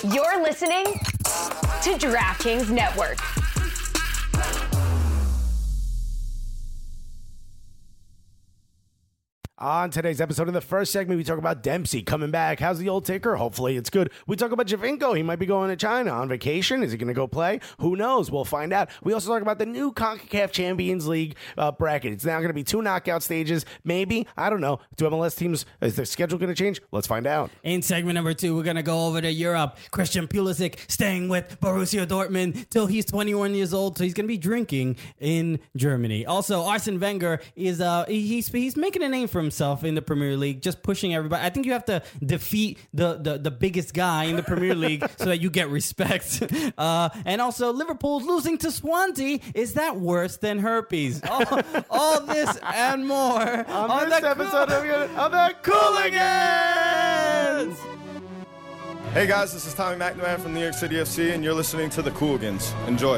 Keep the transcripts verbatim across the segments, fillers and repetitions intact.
You're listening to DraftKings Network. On today's episode, in the first segment, we talk about Dempsey coming back. How's the old ticker? Hopefully it's good. We talk about Javinko. He might be going to China on vacation. Is he going to go play? Who knows? We'll find out. We also talk about the new CONCACAF Champions League uh, bracket. It's now going to be two knockout stages. Maybe. I don't know. Do M L S teams, is their schedule going to change? Let's find out. In segment number two, we're going to go over to Europe. Christian Pulisic staying with Borussia Dortmund till he's twenty-one years old, so he's going to be drinking in Germany. Also, Arsene Wenger is uh he's he's making a name for himself in the Premier League, just pushing everybody. I think you have to defeat the the, the biggest guy in the Premier League so that you get respect. Uh, and also, Liverpool's losing to Swansea. Is that worse than herpes? All, all this and more On, on this the episode of, of the Cooligans! Hey guys, this is Tommy McNamara from New York City F C, and you're listening to the Cooligans. Enjoy.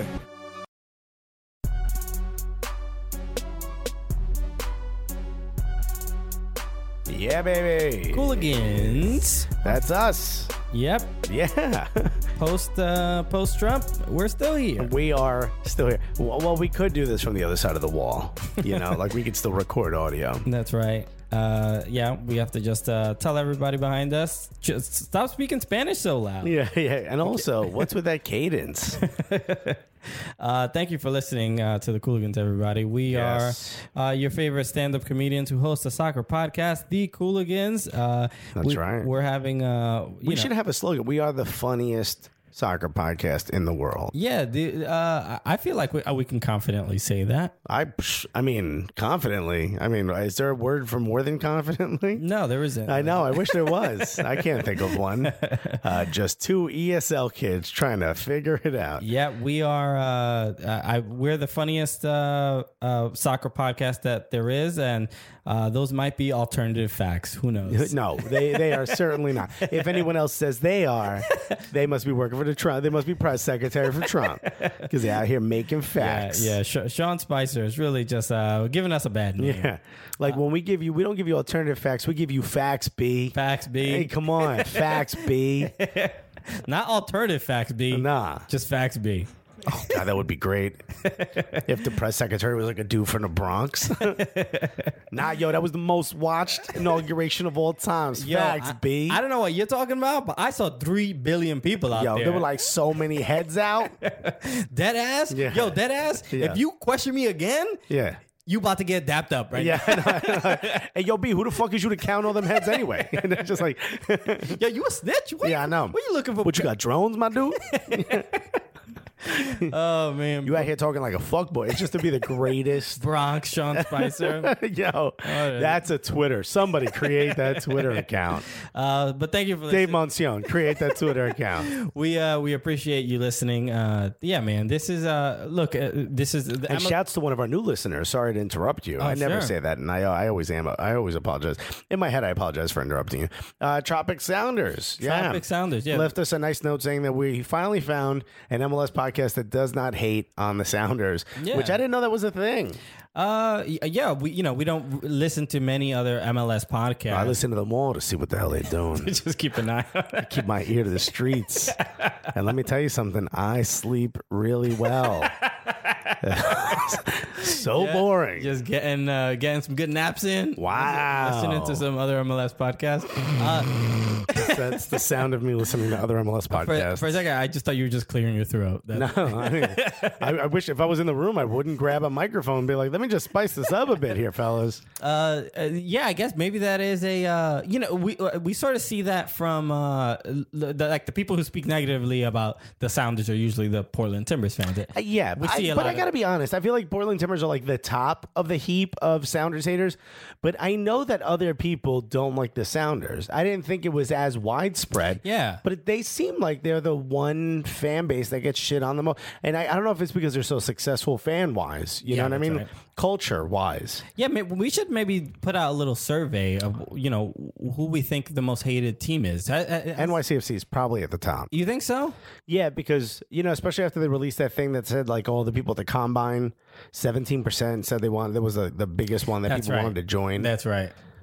Yeah, baby. Cooligans. That's us. Yep. Yeah. Post uh, post Trump, we're still here. We are still here. Well, well, we could do this from the other side of the wall. You know, like we could still record audio. That's right. Uh, yeah, we have to just uh, tell everybody behind us, just stop speaking Spanish so loud. Yeah, yeah. And also, what's with that cadence? Uh, thank you for listening uh, to the Cooligans, everybody. We Yes. are uh, your favorite stand-up comedians who host a soccer podcast, The Cooligans. Uh, That's we, right. We're having uh, you We know, should have a slogan. We are the funniest soccer podcast in the world. Yeah, the, uh, I feel like we, uh, we can confidently say that. I, psh, I mean, confidently. I mean, is there a word for more than confidently? No, there isn't. I know. I wish there was. I can't think of one. Uh, just two E S L kids trying to figure it out. Yeah, we are. Uh, I, we're the funniest uh, uh, soccer podcast that there is, and uh, those might be alternative facts. Who knows? No, they, they are certainly not. If anyone else says they are, they must be working for the Trump. They must be press secretary for Trump because they're out here making facts. Yeah, yeah. Sh- Sean Spicer is really just uh, giving us a bad name. Yeah. Like when we give you, we don't give you alternative facts. We give you facts, B. Facts, B. Hey, come on. Facts, B. Not alternative facts, B. Nah. Just facts, B. Oh, God, that would be great. If the press secretary was like a dude from the Bronx. Nah, yo, that was the most watched inauguration of all times. Yo, Facts, I, B. I don't know what you're talking about, but I saw three billion people out Yo, there. there were like so many heads out. dead ass. Yeah. Yo, dead ass. Yeah. If you question me again, Yeah. you about to get dapped up right Yeah. I know, I know. Hey, yo, B, who the fuck is you to count all them heads anyway? And they're just like, now. Yo, you a snitch? What yeah, I know. What you looking for? What, you got drones, my dude? Oh man, You out here talking like a fuckboy. It's just to be the greatest. Bronx Sean Spicer. Yo, that's a Twitter. Somebody create that Twitter account. uh, but thank you for Dave listening. Monsione, create that Twitter account. We uh we appreciate you listening. Uh, yeah, man. This is uh look. Uh, this is the And shouts to one of our new listeners. Sorry to interrupt you. I never sure. say that, and I I always am. I always apologize. In my head, I apologize for interrupting you. Uh, Tropic Sounders. Yeah. Tropic Sounders, yeah. Left us a nice note saying that we finally found an M L S podcast that does not hate on the Sounders, Yeah. which I didn't know that was a thing. Uh, y- yeah. We you know we don't r- listen to many other M L S podcasts. I listen to them all to see what the hell they're doing. Just keep an eye on it. Keep my ear to the streets. And let me tell you something, I sleep really well. So boring. Just getting uh, getting some good naps in. Wow. Listening to some other M L S podcasts. Uh, That's the sound of me listening to other M L S for, podcasts. for a second, I just thought you were just clearing your throat. That- No, I mean, I, I wish if I was in the room, I wouldn't grab a microphone and be like, let me just spice this up a bit here, fellas. Uh, uh, yeah, I guess maybe that is a uh, you know we uh, we sort of see that from uh, l- the, like the people who speak negatively about the Sounders are usually the Portland Timbers fans. Uh, yeah, we I- see a but lot I of- got to be honest. I feel like Portland Timbers are like the top of the heap of Sounders haters, but I know that other people don't like the Sounders. I didn't think it was as widespread. Yeah. But they seem like they're the one fan base that gets shit on the most. And I, I don't know if it's because they're so successful fan wise. You Yeah, know what I that's mean? right. Culture wise. Yeah, may- we should maybe put out a little survey of you know who we think the most hated team is. I- I- I- N Y C F C is probably at the top. you think so? Yeah, because, you know, especially after they released that thing that said, like, all the people at the combine, seventeen percent said they wanted, that was the, the biggest one that That's people right. wanted to join. That's right.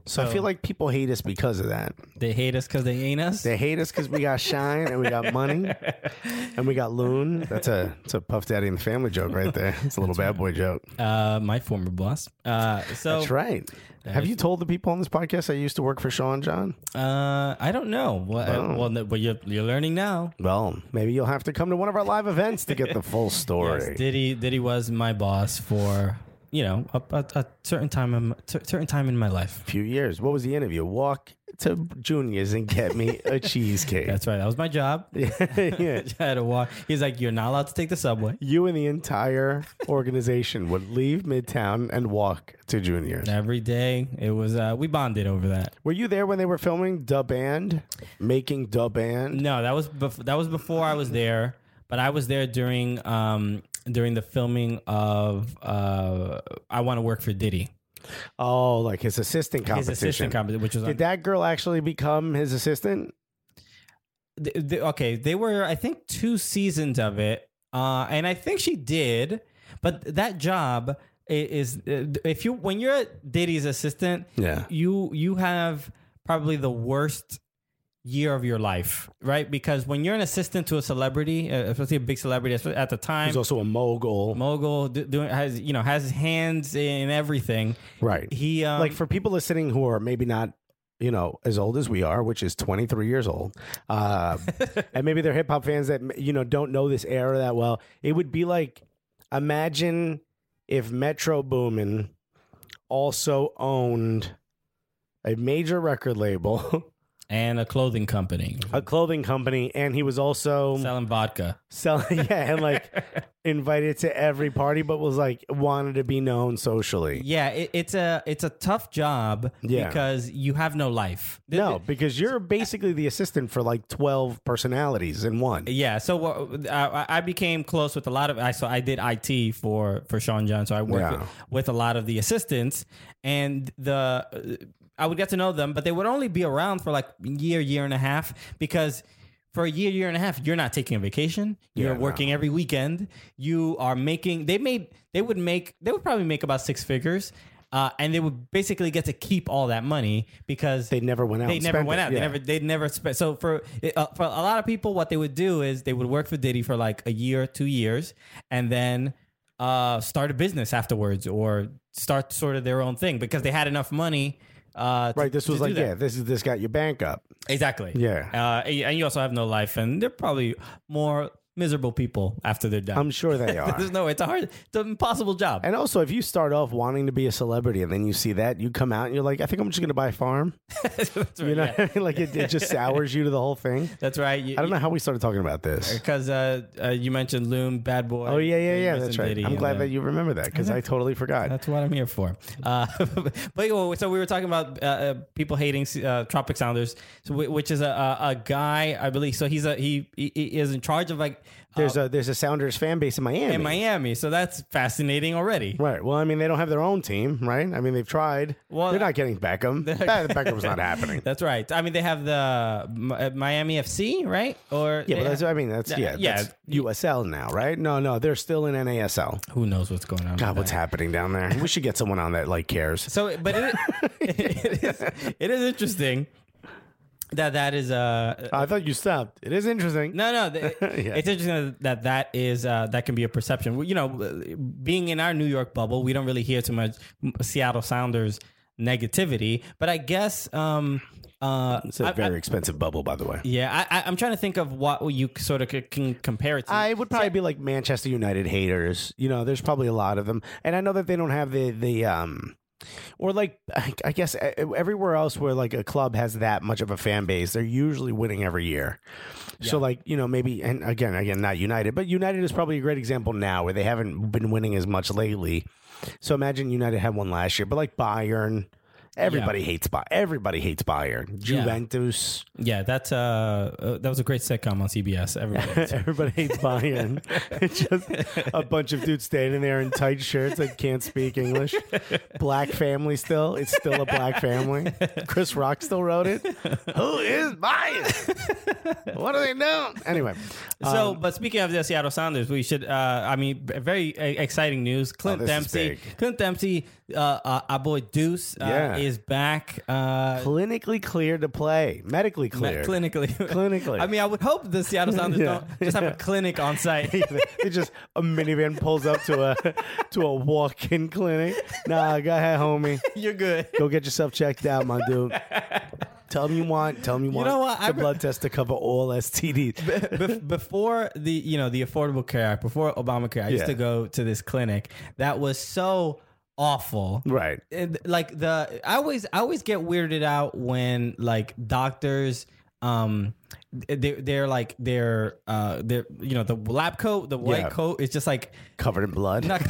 So I feel like people hate us because of that. They hate us because they ain't us. They hate us because we got shine and we got money and we got loon. That's a that's a Puff Daddy and the Family joke right there. It's a little bad boy joke. Uh, my former boss. Uh, so That's right. Have you told the people on this podcast I used to work for Sean John? Uh, I don't know. Well, Oh. uh, well, no, but you're you're learning now. Well, maybe you'll have to come to one of our live events to get the full story. Yes, Diddy Diddy was my boss for you know a, a, a certain time in my- certain time in my life. Few years. What was the interview? Walk to Junior's and get me a cheesecake. That's right. That was my job. yeah. I had to walk. He's like, you're not allowed to take the subway. You and the entire organization would leave Midtown and walk to Junior's. Every day, it was uh, we bonded over that. Were you there when they were filming Da Band? Making Da Band? No, that was bef- that was before I was there, but I was there during um during the filming of uh I Want to Work for Diddy. Oh, like his assistant competition. His assistant competition, which was on, Did that girl actually become his assistant? th- th- okay. They were, I think, two seasons of it, uh, and I think she did. But that job i- is uh, if you when you're Diddy's assistant, Yeah. you you have probably the worst year of your life, right? Because when you're an assistant to a celebrity, uh, especially a big celebrity at the time, He's also a mogul. mogul do- doing has you know has his hands in everything. Right. He um, like for people listening who are maybe not, you know, as old as we are, which is twenty-three years old, uh, and maybe they're hip hop fans that, you know, don't know this era that well. It would be like, imagine if Metro Boomin also owned a major record label, and a clothing company a clothing company, and he was also selling vodka. selling, yeah, and like invited to every party, but was like wanted to be known socially. Yeah, it, it's a it's a tough job Yeah. because you have no life. Th- No, th- because you're basically the assistant for like twelve personalities in one. Yeah, so uh, I, I became close with a lot of. I so I did I T for for Sean John, so I worked Yeah. with, with a lot of the assistants, and the uh, I would get to know them, but they would only be around for like a year, year and a half, because for a year, year and a half, you're not taking a vacation. You're Yeah, no. working every weekend. You are making. They made. They would make. They would probably make about six figures. Uh, and they would basically get to keep all that money because They never went out They and never spent went it, out. yeah. They never. They never spent. So for uh, for a lot of people, what they would do is they would work for Diddy for like a year, two years, and then uh, start a business afterwards or start sort of their own thing because they had enough money. Uh, to- Right. This to was do like, that. yeah, this is this got your bank up. Exactly. Yeah. Uh, and you also have no life, and they're probably more miserable people after they're done. I'm sure they are. There's no. It's a hard. It's an impossible job. And also, if you start off wanting to be a celebrity and then you see that, you come out and you're like, I think I'm just going to buy a farm. That's right. You know yeah. what I mean? Like it, it just sours you to the whole thing. That's right. You, I don't know how we started talking about this. because uh, uh, you mentioned Loon, Bad Boy. Oh, yeah, yeah, you yeah. mentioned That's right. Diddy, I'm and, glad uh, that you remember that because I totally forgot. That's what I'm here for. Uh, but well, so we were talking about uh, uh, people hating uh, Tropic Sounders, so, wh- which is a, a, a guy, I believe. So he's a he, he he is in charge of like uh, There's a there's a Sounders fan base in Miami. in Miami. So that's fascinating already. Right. Well, I mean, they don't have their own team, right? I mean, they've tried. Well, They're not getting Beckham. That- Beckham's not happening. That's right. I mean, they have the Mi- uh, Miami F C, right? Or Yeah, but they- that's, I mean, that's, yeah, Yeah. that's U S L now, right? No, no, they're still in N A S L. who knows what's going on? God, with what's that. happening down there? We should get someone on that, like, cares. So, but it, it is it is interesting that that is uh I thought you stopped. It is interesting. no no th- Yeah. it's interesting that that is uh that can be a perception. You know, being in our New York bubble, we don't really hear too much Seattle Sounders negativity, but I guess um uh It's a I- very I- expensive bubble, by the way. yeah I, I I'm trying to think of what you sort of c- can compare it to. I would probably be like Manchester United haters. You know, there's probably a lot of them, and I know that they don't have the the um, or like I I guess e- everywhere else where like a club has that much of a fan base, they're usually winning every year. So like you know maybe and again again not United, but United is probably a great example now where they haven't been winning as much lately. So imagine United had one last year, but like Bayern. Everybody Yeah. hates Bayern. Everybody hates Bayern. Juventus. yeah, that's uh, uh that was a great sitcom on C B S. Everybody. Everybody hates Bayern. It's just a bunch of dudes standing there in tight shirts that can't speak English. Black family still. It's still a black family. Chris Rock still wrote it. Who is Bayern? What are they doing? Anyway, So, Um, but speaking of the Seattle Sounders, we should. Uh, I mean, b- very uh, exciting news. Clint this is Dempsey. big. Clint Dempsey. Uh, uh, our boy Deuce uh, Yeah. is back. Uh, Clinically cleared to play. Medically me- cleared. clinically. Clinically. I mean, I would hope the Seattle Sounders Yeah. don't just have a clinic on site. It just a minivan pulls up to a to a walk-in clinic. Nah, go ahead, homie. You're good. Go get yourself checked out, my dude. Tell them you want. Tell them you want know what? the I blood test to cover all S T Ds. Bef- before the you know the Affordable Care Act, before Obamacare, I used Yeah. to go to this clinic that was so awful. Right. And, like the I always I always get weirded out when like doctors um they they're like they're uh they're you know the lab coat the white Yeah. coat is just like Covered in blood. not,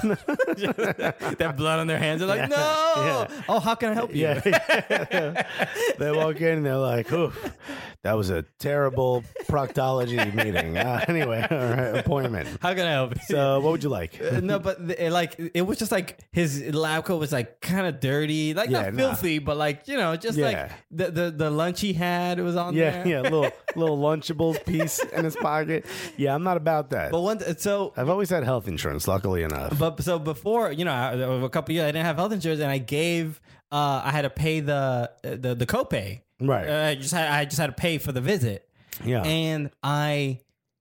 that blood on their hands. They're like, no. Yeah. Oh, how can I help you? Yeah. They walk in and they're like, oof, that was a terrible proctology meeting. Uh, anyway, all right, appointment. How can I help you? So what would you like? Uh, no, but the, it, like it was just like his lab coat was like kind of dirty, like Yeah, not nah. filthy, but like you know, just Yeah. like the, the the lunch he had was on Yeah, there. yeah, little little Lunchables piece in his pocket. Yeah, I'm not about that. But one, so I've always had health insurance, luckily enough. but so before you know, I- a couple of years I didn't have health insurance, and I gave uh I had to pay the the the copay. Right. Uh, I just had I just had to pay for the visit. Yeah. And I.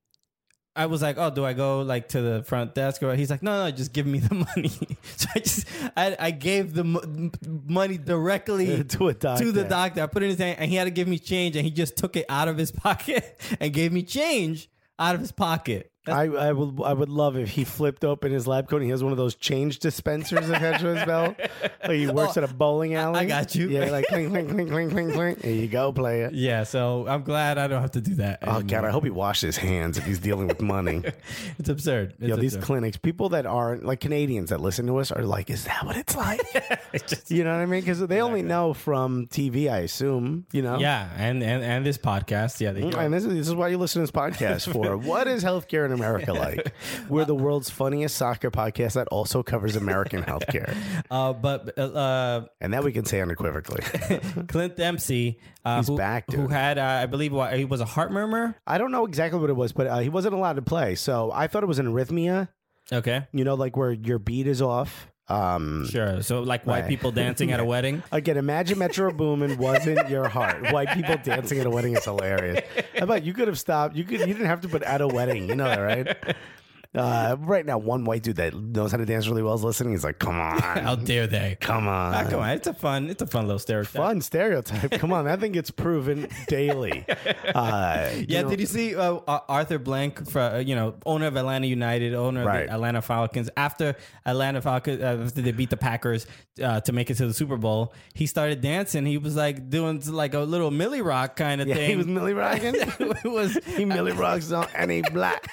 I was like, oh, do I go like to the front desk? Or he's like, no, no, just give me the money. So I just, I, I gave the mo- money directly To a doctor. to the doctor. I put it in his hand, and he had to give me change, and he just took it out of his pocket and gave me change out of his pocket. I, I would I would love if he flipped open his lab coat and he has one of those change dispensers attached to his belt. Like he works at a bowling alley. I got you. Yeah, like clink, clink, clink, clink, clink, clink. There you go, player. Yeah, so I'm glad I don't have to do that. Oh, God, anymore. I hope he washed his hands if he's dealing with money. It's absurd. It's Yo, these absurd. clinics, people that aren't, like Canadians that listen to us are like, is that what it's like? It's just- You know what I mean? Because they only know from T V, I assume, you know? yeah, and, and and this podcast, yeah, they And this is, this is why you listen to this podcast for. What is healthcare in America like? We're the world's funniest soccer podcast that also covers American healthcare. uh, but uh, And that we can say unequivocally. Clint Dempsey, uh, He's who, back, dude. who had, uh, I believe, what, he was a heart murmur. I don't know exactly what it was, but uh, he wasn't allowed to play. So I thought it was an arrhythmia, Okay, you know, like where your beat is off. Um, sure. So like white Right. people dancing at a wedding. Again, imagine Metro Boomin wasn't your heart. White people dancing at a wedding is hilarious. How about you could have stopped? You could. You didn't have to put at a wedding. You know that, right? Uh, right now, one white dude that knows how to dance really well is listening. He's like, "Come on, How dare they? come on, Ah, come on, it's a fun, it's a fun little stereotype. fun stereotype. Come on, that thing gets proven daily." Uh, you Yeah, know- did you see uh, uh, Arthur Blank, for, uh, you know, owner of Atlanta United, owner of Right. the Atlanta Falcons? After Atlanta Falcons, uh, after they beat the Packers uh, to make it to the Super Bowl, he started dancing. He was like doing like a little Millie Rock kind of Yeah, thing. he was Millie rocking. it was, He Millie rocks on and he black.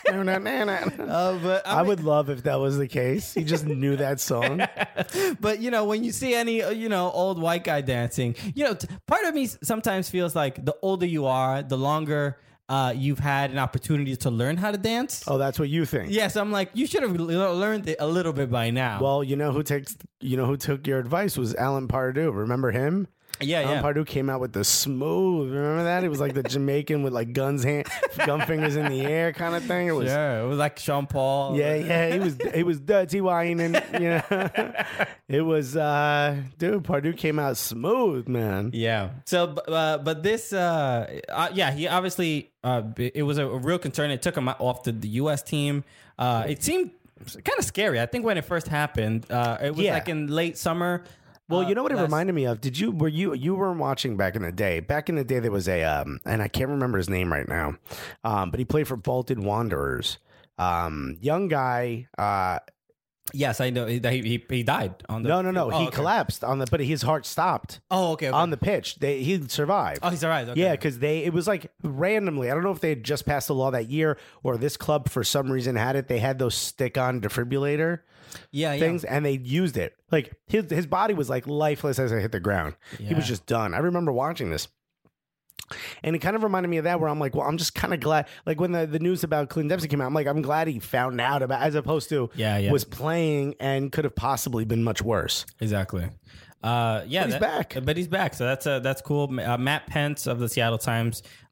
uh, but I, I mean, would love if that was the case. He just knew that song. But you know, when you see any uh, you know old white guy dancing, you know, t- part of me s- sometimes feels like the older you are, the longer uh, you've had an opportunity to learn how to dance. Oh, that's what you think. Yes, I'm like, you should have l- learned it a little bit by now. Well, you know who takes you know who took your advice was Alan Pardue. Remember him? yeah, Alan yeah. Pardue came out with the smooth. Remember that? It was like the Jamaican with like guns, hand, gun fingers in the air kind of thing. It was. Sure, it was like Sean Paul. Yeah, yeah, he was he was dirty whining, you know. It was uh dude, Pardue came out smooth, man. Yeah. So, b- uh, but this, uh, uh, yeah, he obviously, uh, b- it was a, a real concern. It took him off the, the U S team. Uh, it seemed kind of scary. I think when it first happened, uh, it was Yeah. like in late summer. Well, uh, you know what it last- reminded me of? Did you were you you weren't watching back in the day? Back in the day there was a um and I can't remember his name right now. Um, but he played for Bolton Wanderers. Um, young guy, uh Yes, I know he he, he died on the. no, no, no. Oh, he okay. collapsed on the, but his heart stopped Oh, okay. okay. on the pitch. They he survived. oh, he's all right. Okay. Yeah, because they it was like randomly. I don't know if they had just passed a law that year or this club for some reason had it. They had those stick-on defibrillator yeah, yeah. things, and they used it. Like his his body was like lifeless as it hit the ground. He was Yeah. just done. I remember watching this. And it kind of reminded me of that, where I'm like, well, I'm just kind of glad. Like when the, the news about Clint Dempsey came out, I'm like, I'm glad he found out about, as opposed to Yeah, yeah. was playing and could have possibly been much worse. Exactly. Uh, yeah, But he's back. But he's back, so that's uh, that's cool. Uh, Matt Pence of the Seattle Times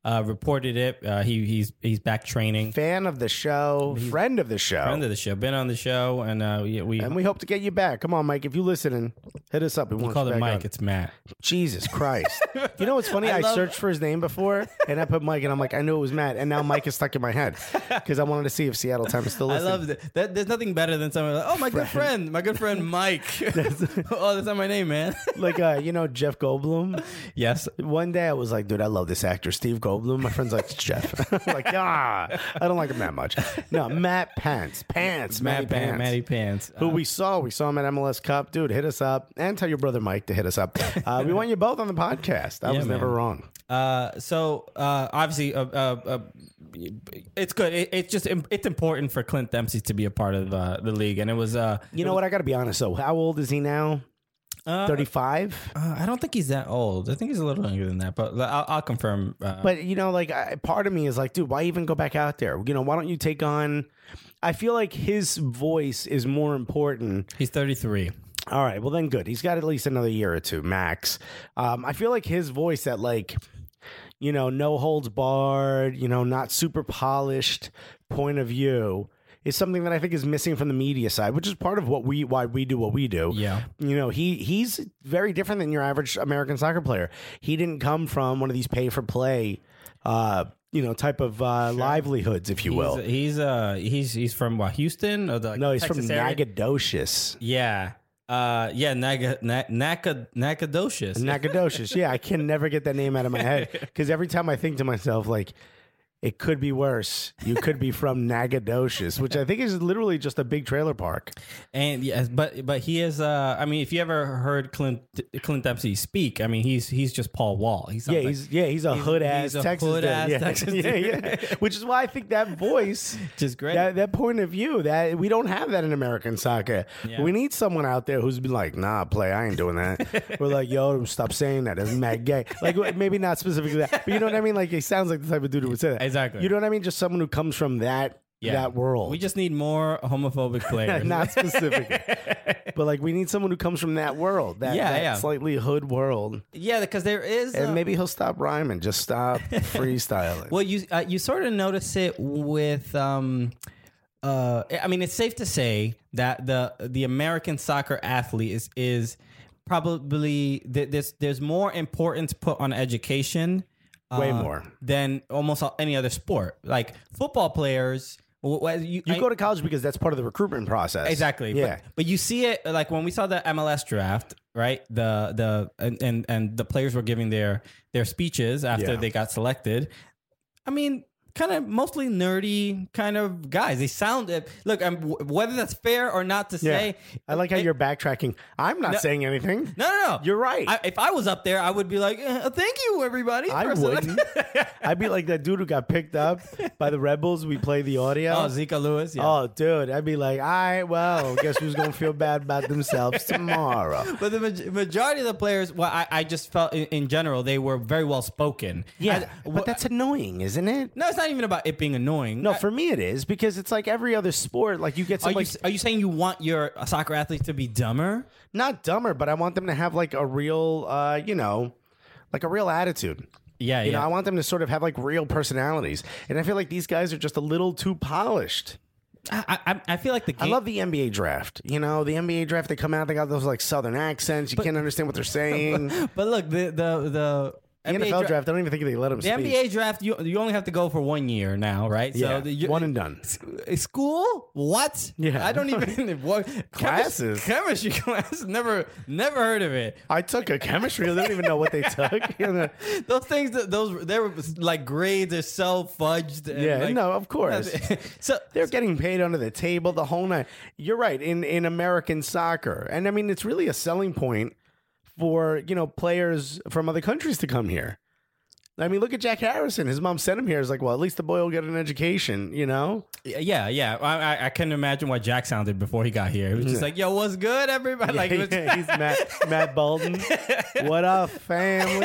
uh, reported it. Uh, he he's he's back training. Fan of the show, friend of the show. Friend of the show, been on the show, and uh, we, we and we hope to get you back. Come on, Mike. If you listening, hit us up. We we want call you him back Mike. on. It's Matt. Jesus Christ. You know what's funny? I I, love- searched for his name before, and I put Mike, and I'm like, I knew it was Matt, and now Mike is stuck in my head because I wanted to see if Seattle Time is still I listening. love that. that. There's nothing better than someone like, oh, my good friend, my good friend Mike. Oh, that's not my name, man. Like, uh, you know, Jeff Goldblum. Yes. One day I was like, dude, I love this actor, Steve Goldblum. My friend's like, it's Jeff. I'm like, ah, I don't like him that much. No, Matt Pants. Pants. Matty Matt Pan, Pants. Matty Pants. Who Uh, we saw. We saw him at M L S Cup. Dude, hit us up. And tell your brother Mike to hit us up. Uh, we want you both on the podcast. I Yeah, was man. never wrong. Uh, so uh, obviously, uh, uh, uh, it's good. It, it's just it's important for Clint Dempsey to be a part of uh, the league, and it was. Uh, You know what? I got to be honest, though. How old is he now? uh, thirty-five? uh, I don't think he's that old. I think he's a little younger than that, but I'll, I'll confirm. Uh, But, you know, like, I, part of me is like, dude, why even go back out there? You know, why don't you take on... I feel like his voice is more important. he's thirty-three. All right, well, then good. He's got at least another year or two, max. Um, I feel like his voice that, like, you know, no holds barred, you know, not super polished point of view is something that I think is missing from the media side, which is part of what we why we do what we do. Yeah. You know, he he's very different than your average American soccer player. He didn't come from one of these pay for play uh, you know, type of uh, livelihoods, if you will. He's he's uh he's he's from what, Houston or the like, no, he's Texas from area? Nacogdoches. Yeah. Uh yeah, Naga, Na- Naka, Nacogdoches. Nacogdoches. Yeah, I can never get that name out of my head because every time I think to myself, like, it could be worse. You could be from Nacogdoches, which I think is literally just a big trailer park. And yes, but but he is. Uh, I mean, if you ever heard Clint Clint Dempsey speak, I mean, he's he's just Paul Wall. He's Yeah, he's yeah, he's a He's- hood ass he's a Texas dude. hood-ass yeah. Texas yeah, dude. yeah. Which is why I think that voice, just great. that that point of view, that we don't have that in American soccer. Yeah. We need someone out there who's been like, nah, play, I ain't doing that. We're like, yo, stop saying that. That's mad gay. Like maybe not specifically that, but you know what I mean. Like he sounds like the type of dude who would say that. Exactly. You know what I mean? Just someone who comes from that Yeah. that world. We just need more homophobic players. not specific, but like we need someone who comes from that world, that, Yeah, that yeah. slightly hood world, yeah, because there is. and uh, maybe he'll stop rhyming, just stop freestyling. Well, you uh, you sort of notice it with. Um, uh, I mean, it's safe to say that the the American soccer athlete is is probably th- there's there's more importance put on education. Way uh, more. than almost any other sport. Like football players, w- w- you, You I- go to college because that's part of the recruitment process. exactly. Yeah. But, but you see it like when we saw the M L S draft, right? The the and and, and the players were giving their their speeches after Yeah. they got selected. I mean, kind of mostly nerdy kind of guys. They sound look. Um, w- whether that's fair or not to yeah. say, I like how it- you're backtracking. I'm not saying anything. No, no, no. You're right. I, if I was up there, I would be like, uh, "Thank you, everybody." I for select- wouldn't. I'd be like that dude who got picked up by the Rebels. We play the audio. Oh, Zika Lewis. Yeah. Oh, dude, I'd be like, all right, well, guess who's going to feel bad about themselves tomorrow? But the maj- majority of the players, well, I, I just felt in, in general they were very well spoken. Yeah, I- but that's annoying, isn't it? no, it's not even about it being annoying. No, I- for me it is because it's like every other sport. Like you get are some you like are you saying you want your soccer athletes to be dumber? not dumber, but I want them to have like a real, uh, you know, like a real attitude. Yeah, You yeah. know, I want them to sort of have like real personalities, and I feel like these guys are just a little too polished. I, I I feel like the I game. love the N B A draft. You know, the N B A draft, they come out, they got those like southern accents. You can't understand what they're saying. The but look, the the the N B A N F L dra- draft, I don't even think they let them The speak. N B A draft, you you only have to go for one year now, right? Yeah, the, you, one and done. School? What? Yeah. I don't even what Classes. Chemistry class. Never never heard of it. I took a chemistry. I don't even know what they took. You know? Those things, that those they were like grades are so fudged. And Yeah, like, no, of course. so They're getting paid under the table the whole night. You're right, in, in American soccer. And I mean, it's really a selling point for, you know, players from other countries to come here. I mean, look at Jack Harrison. His mom sent him here. It's like, well, at least the boy will get an education, you know? yeah, yeah. I, I I couldn't imagine what Jack sounded before he got here. He was just like, "Yo, what's good, everybody?" Like, it was, Yeah, he's Matt, Matt Bolden. What up, family?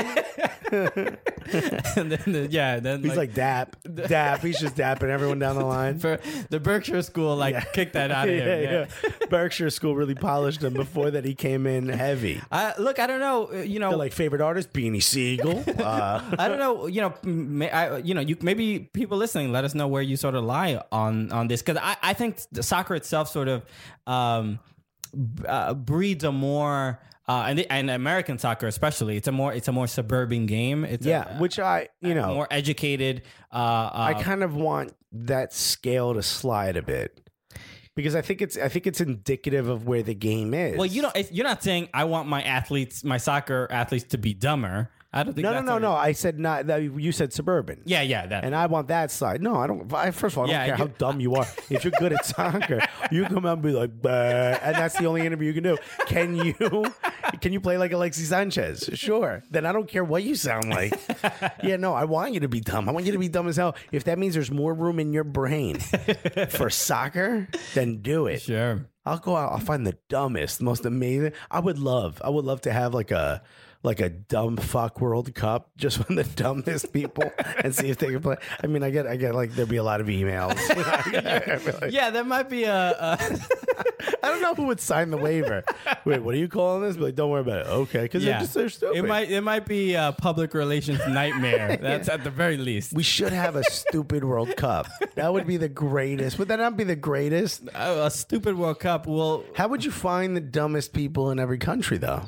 and then the, yeah, then He's like, dap, dap. He's just dapping everyone down the line. for the Berkshire School, like kicked that out of him. yeah, Yeah. yeah. Berkshire School really polished him before that he came in heavy. I, look, I don't know. uh, You know, They're like favorite artist, Beanie Siegel. Uh, I don't know know. You know, may, I, you know, you maybe people listening, let us know where you sort of lie on on this, because I, I think the soccer itself sort of um, uh, breeds a more. Uh, and, the, and American soccer, especially, it's a more it's a more suburban game. It's Yeah, a, which I, you know, more educated. Uh, uh, I kind of want that scale to slide a bit because I think it's I think it's indicative of where the game is. well, you know, if you're not saying I want my athletes, my soccer athletes, to be dumber. I don't think. no, no, that's no, what no. it- I said not. That, you said suburban. Yeah, yeah, that. And I want that side. No, I don't. I, first of all, I don't Yeah, care I how get- dumb you are. If you're good at soccer, you come out and be like, bah, and that's the only interview you can do. Can you? Can you play like Alexis Sanchez? Sure. Then I don't care what you sound like. Yeah, no, I want you to be dumb. I want you to be dumb as hell. If that means there's more room in your brain for soccer, then do it. sure. I'll go out. I'll find the dumbest, most amazing. I would love. I would love to have like a like a dumb fuck World Cup just with the dumbest people and see if they can play. I mean, I get, I get like there'd be a lot of emails. I feel like- Yeah, that might be a. a I don't know who would sign the waiver. Wait, what are you calling this? But like, don't worry about it. Okay, because yeah, they're just they're stupid. it might it might be a public relations nightmare. That's at the very least. we should have a stupid World Cup. That would be the greatest. Would that not be the greatest? a, a stupid World Cup will. How would you find the dumbest people in every country, though?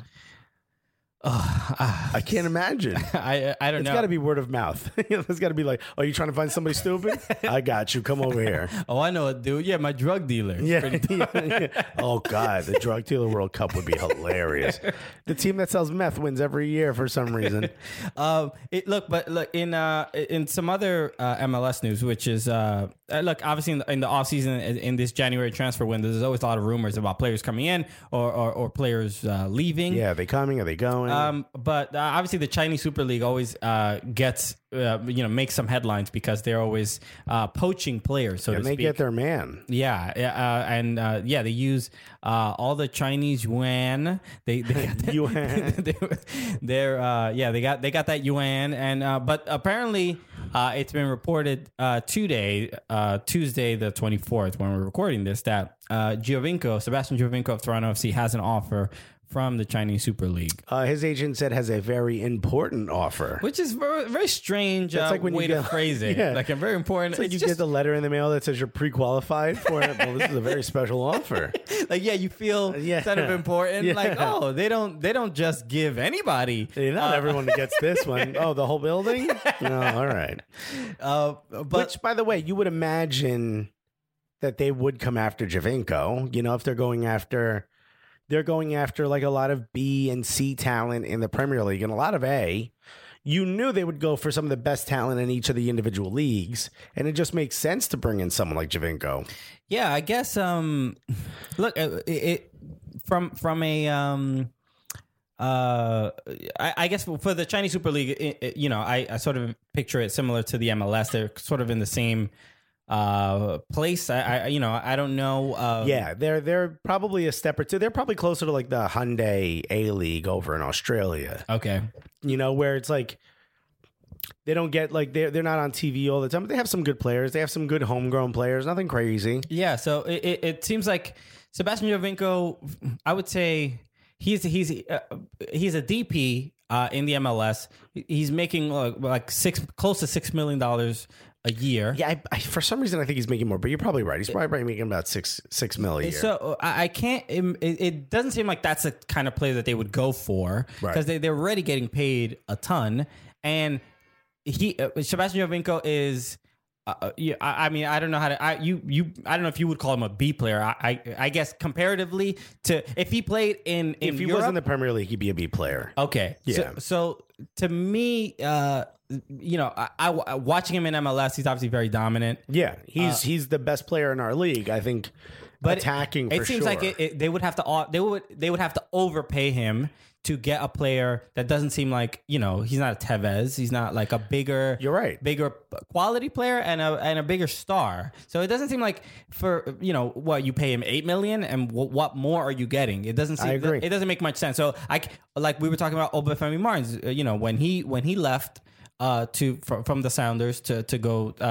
I can't imagine. I I don't It's know. got to be word of mouth. It's got to be like, oh, you trying to find somebody stupid? I got you. Come over here. Oh, I know it, dude. Yeah, my drug dealer. Yeah. yeah. Oh, God. The drug dealer World Cup would be hilarious. The team that sells meth wins every year for some reason. Um, it, look, but look in uh in some other uh, M L S news, which is uh uh, look obviously in the, in the off season in, in this January transfer window, there's always a lot of rumors about players coming in or or, or players uh, leaving. Yeah. Are they coming? Are they going? Um, but uh, obviously the Chinese Super League always uh, gets uh, you know makes some headlines because they're always uh, poaching players. So and to they speak. get their man. Yeah, uh, and uh, yeah, they use uh, all the Chinese yuan. They, they got that, Yuan. they, they're uh, yeah, they got they got that yuan, and uh, but apparently uh, it's been reported uh, today, uh, Tuesday the twenty fourth, when we're recording this, that uh, Giovinco, Sebastian Giovinco of Toronto F C, has an offer from the Chinese Super League, Uh, his agent said has a very important offer. which is very, very strange That's uh, like when you way get- to phrase it. Yeah. Like a very important. It's like it's you just- get the letter in the mail that says you're pre-qualified for it. Well, this is a very special offer. like yeah, you feel Yeah. kind of important. Yeah. Like oh, they don't they don't just give anybody. Hey, not everyone gets this one. Oh, the whole building? No, all right. Uh, but Which, by the way, you would imagine that they would come after Giovinco. You know, if they're going after, they're going after like a lot of B and C talent in the Premier League and a lot of A. You knew they would go for some of the best talent in each of the individual leagues, and it just makes sense to bring in someone like Giovinco. yeah, I guess. Um, look, it, it from from a um. Uh, I, I guess for the Chinese Super League, it, it, you know, I, I sort of picture it similar to the M L S. They're sort of in the same uh place. I, I you know, I don't know. Uh, Yeah, they're they're probably a step or two. They're probably closer to like the Hyundai A League over in Australia. Okay. You know, where it's like they don't get like they're they're not on T V all the time, but they have some good players. They have some good homegrown players. Nothing crazy. Yeah. So it, it, it seems like Sebastian Giovinco, I would say he's he's uh, he's a D P uh, in the M L S. He's making uh, like six close to six million dollars a year. Yeah, I, I, for some reason I think he's making more, but you're probably right. He's probably making about six six mil a year. So uh, I, I can't. It, it doesn't seem like that's the kind of player that they would go for Right. because they they're already getting paid a ton, and he uh, Sebastian Giovinco is. Uh, yeah, I, I mean, I don't know how to. I you you. I don't know if you would call him a B player. I I, I guess comparatively to if he played in in if he Europe, was in the Premier League, he'd be a B player. okay. Yeah. So, so to me, uh, you know, I, I watching him in M L S, he's obviously very dominant. Yeah, he's he's the best player in our league. I think. But attacking, it, for it seems sure. like it, it, they would have to au- they would they would have to overpay him to get a player that doesn't seem like, you know, he's not a Tevez, he's not like a bigger You're right. bigger quality player and a and a bigger star. So it doesn't seem like for, you know, what you pay him eight million and w- what more are you getting? It doesn't seem I agree. it doesn't make much sense. So I c- like we were talking about Obafemi Martins, uh, you know, when he when he left uh to from, from the Sounders to to go uh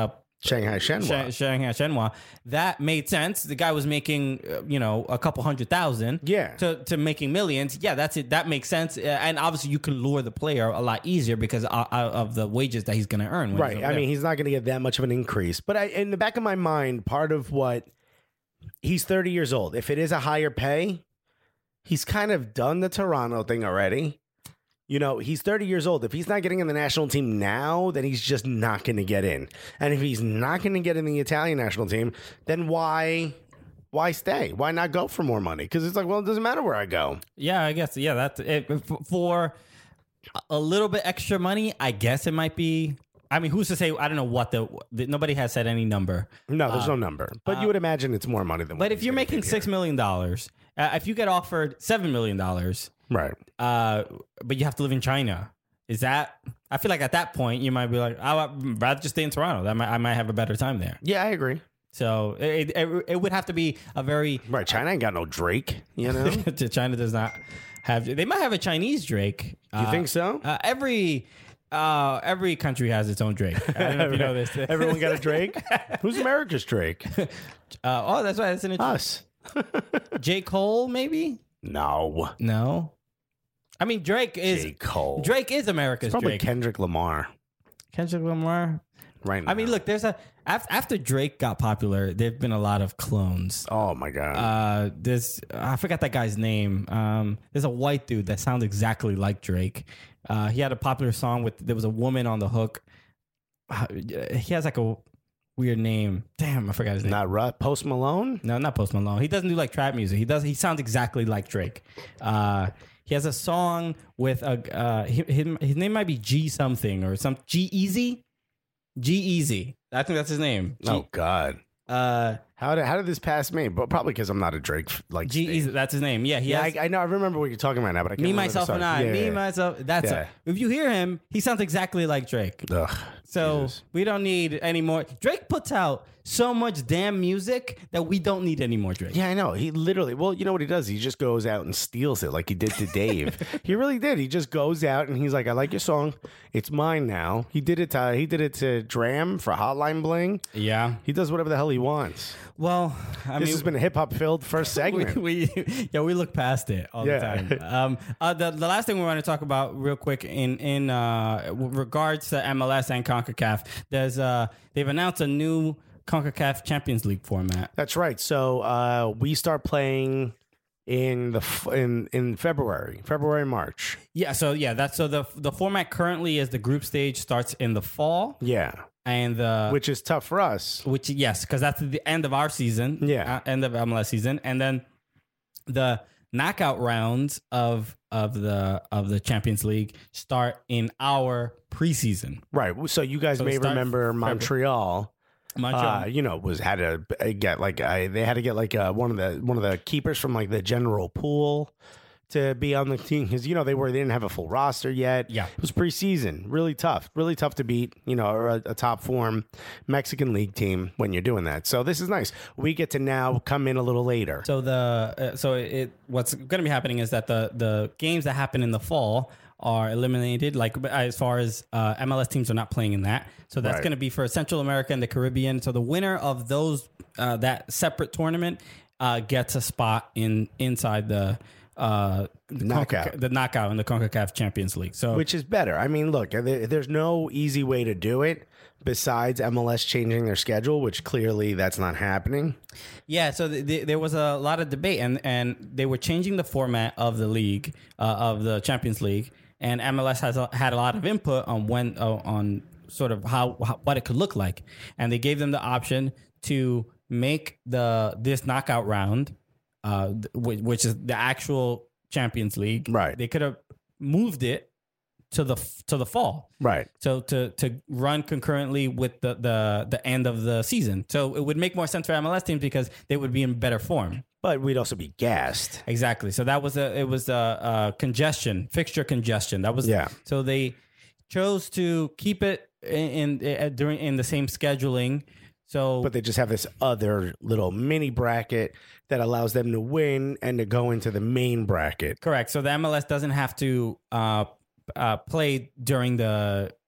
Shanghai Shenhua. Sha- Shanghai Shenhua. That made sense. The guy was making, uh, you know, a couple hundred thousand. Yeah. To, to making millions. Yeah, that's it. That makes sense. Uh, and obviously, you can lure the player a lot easier because of, of the wages that he's going to earn. when Right. he's over I there. mean, he's not going to get that much of an increase. But I, in the back of my mind, part of what he's thirty years old. If it is a higher pay, he's kind of done the Toronto thing already. You know, he's thirty years old. If he's not getting in the national team now, then he's just not going to get in. And if he's not going to get in the Italian national team, then why why stay? Why not go for more money? Because it's like, well, it doesn't matter where I go. Yeah, I guess. Yeah, that's it. F- For a little bit extra money, I guess it might be. I mean, who's to say? I don't know what the, the nobody has said any number. No, there's no number. But you would imagine it's more money than what But if he's you're getting making paid six here. million dollars, uh, if you get offered seven million dollars, Right. uh, but you have to live in China, is that? I feel like at that point you might be like, I'd rather just stay in Toronto. That might, I might have a better time there. Yeah, I agree. So it, it it would have to be a very Right. China ain't got no Drake, you know? China does not have. They might have a Chinese Drake. You think so? Uh, every uh, every country has its own Drake. I don't know if you know this. Everyone got a Drake? Who's America's Drake? Uh, oh, that's right. That's an Us. J. Cole, maybe? No. No. I mean, Drake is J. Cole. Drake is America's Probably Drake. Kendrick Lamar Kendrick Lamar. right now. I mean, look, there's a after, after Drake got popular, there've been a lot of clones. Oh, my God. Uh, there's I forgot that guy's name. Um, there's a white dude that sounds exactly like Drake. Uh, he had a popular song with there was a woman on the hook. Uh, he has like a weird name. Damn, I forgot his name. Not Rut. Post Malone? No, not Post Malone. He doesn't do like trap music. He does. He sounds exactly like Drake. Uh, he has a song with a uh, his, his name might be G something or some G Easy. G Easy. I think that's his name. G, Oh, God. uh, How did, how did this pass me? But probably because I'm not a Drake. Like, G Easy. That's his name. Yeah, he Yeah, has. I, I know. I remember what you're talking about now, but I can't Me, remember the myself, song. and I. Yeah, me, yeah. myself. That's Yeah. a, if you hear him, he sounds exactly like Drake. Ugh. So Jesus. we don't need any more. Drake puts out so much damn music that we don't need any more Drake. Yeah, I know. He literally, well, you know what he does? He just goes out and steals it like he did to Dave. He really did. He just goes out and he's like, I like your song. It's mine now. He did it to, he did it to Dram for Hotline Bling. Yeah. He does whatever the hell he wants. Well, I This mean, has been a hip hop filled first segment. we, we yeah we look past it all Yeah. the time. Um, uh, the the last thing we want to talk about real quick in in uh with regards to M L S and CONCACAF, there's uh they've announced a new CONCACAF Champions League format. That's right. So uh, we start playing in the f- in in February, February, March. Yeah, so yeah, that's so the the format currently is the group stage starts in the fall Yeah, and the which is tough for us. which yes, because that's the end of our season. Yeah. uh, end of M L S season, and then the knockout rounds of of the of the Champions League start in our preseason. Right. So you guys So may start remember February. Montreal. Montreal. Uh, you know, was had to get like uh, they had to get like uh, one of the one of the keepers from like the general pool to be on the team because you know they were they didn't have a full roster yet. Yeah. It was preseason, really tough, really tough to beat. You know, a, a top form Mexican league team when you're doing that. So this is nice. We get to now come in a little later. So the uh, so it what's going to be happening is that the the games that happen in the fall are eliminated. Like as far as uh, M L S teams are not playing in that, so that's Right. going to be for Central America and the Caribbean. So the winner of those uh, that separate tournament uh, gets a spot in inside the. Uh, the Knockout. CONCACAF the knockout in the CONCACAF Champions League. So Which is better. I mean, look, there, there's no easy way to do it besides M L S changing their schedule, which clearly that's not happening. yeah, so th- th- there was a lot of debate, and and they were changing the format of the league uh, of the Champions League, and M L S has a, had a lot of input on when uh, on sort of how, how what it could look like, and they gave them the option to make the this knockout round. Uh, th- which, which is the actual Champions League. Right. They could have moved it to the f- to the fall. Right. So to to run concurrently with the, the the end of the season. So it would make more sense for M L S teams because they would be in better form. But we'd also be gassed. Exactly. So that was a it was a, a congestion, fixture congestion. That was Yeah. So they chose to keep it in, in uh, during in the same scheduling. So But they just have this other little mini bracket that allows them to win and to go into the main bracket. correct. So the M L S doesn't have to uh, uh, play during the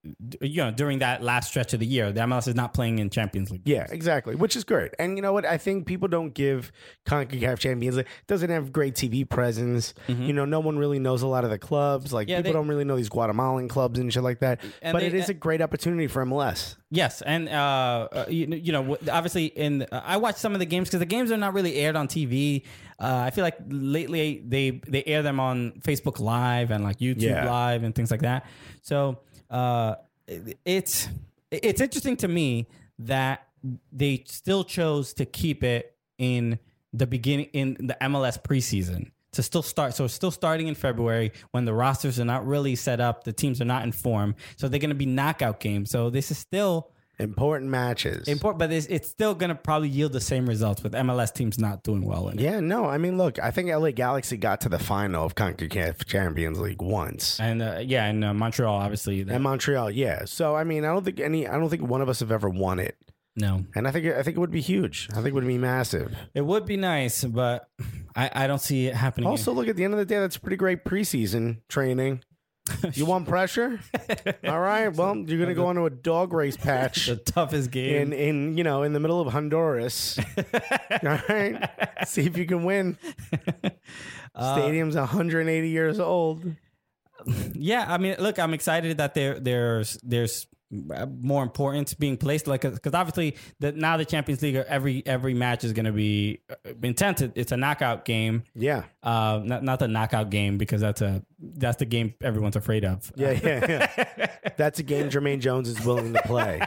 you know, during that last stretch of the year. The M L S is not playing in Champions League. Yeah, exactly, which is great. And you know what? I think people don't give CONCACAF Champions League. It doesn't have great T V presence. Mm-hmm. You know, no one really knows a lot of the clubs. Like, Yeah, people they- don't really know these Guatemalan clubs and shit like that. And But they- it is a great opportunity for M L S. Yes, and uh, uh, you, you know, w- obviously, in uh, I watch some of the games because the games are not really aired on T V. Uh, I feel like lately they they air them on Facebook Live and like YouTube Yeah. Live and things like that. So uh, it- it's it's interesting to me that they still chose to keep it in the beginning in the M L S preseason. To still start, so it's still starting in February when the rosters are not really set up, the teams are not in form, so they're going to be knockout games. So this is still Important matches. important, but it's, it's still going to probably yield the same results with M L S teams not doing well in it. Yeah, no, I mean, look, I think L A Galaxy got to the final of CONCACAF Champions League once. And uh, yeah, and uh, Montreal, obviously, that, And Montreal, yeah. So I mean, I don't think any, I don't think one of us have ever won it. no, And I think, I think it would be huge. I think it would be massive. it would be nice, but I, I don't see it happening. Also, look, at the end of the day, that's pretty great preseason training. You want pressure? All right. Well, you're gonna go onto a dog race patch the toughest game. in, in you know, in the middle of Honduras. All right. See if you can win. Uh, Stadium's one hundred eighty years old. Yeah, I mean, look, I'm excited that there there's there's more importance being placed, like because obviously the, now the Champions League, every every match is going to be intense. It's a knockout game, Yeah. uh, not not the knockout game because that's a that's the game everyone's afraid of. Yeah, yeah, yeah. That's a game Jermaine Jones is willing to play.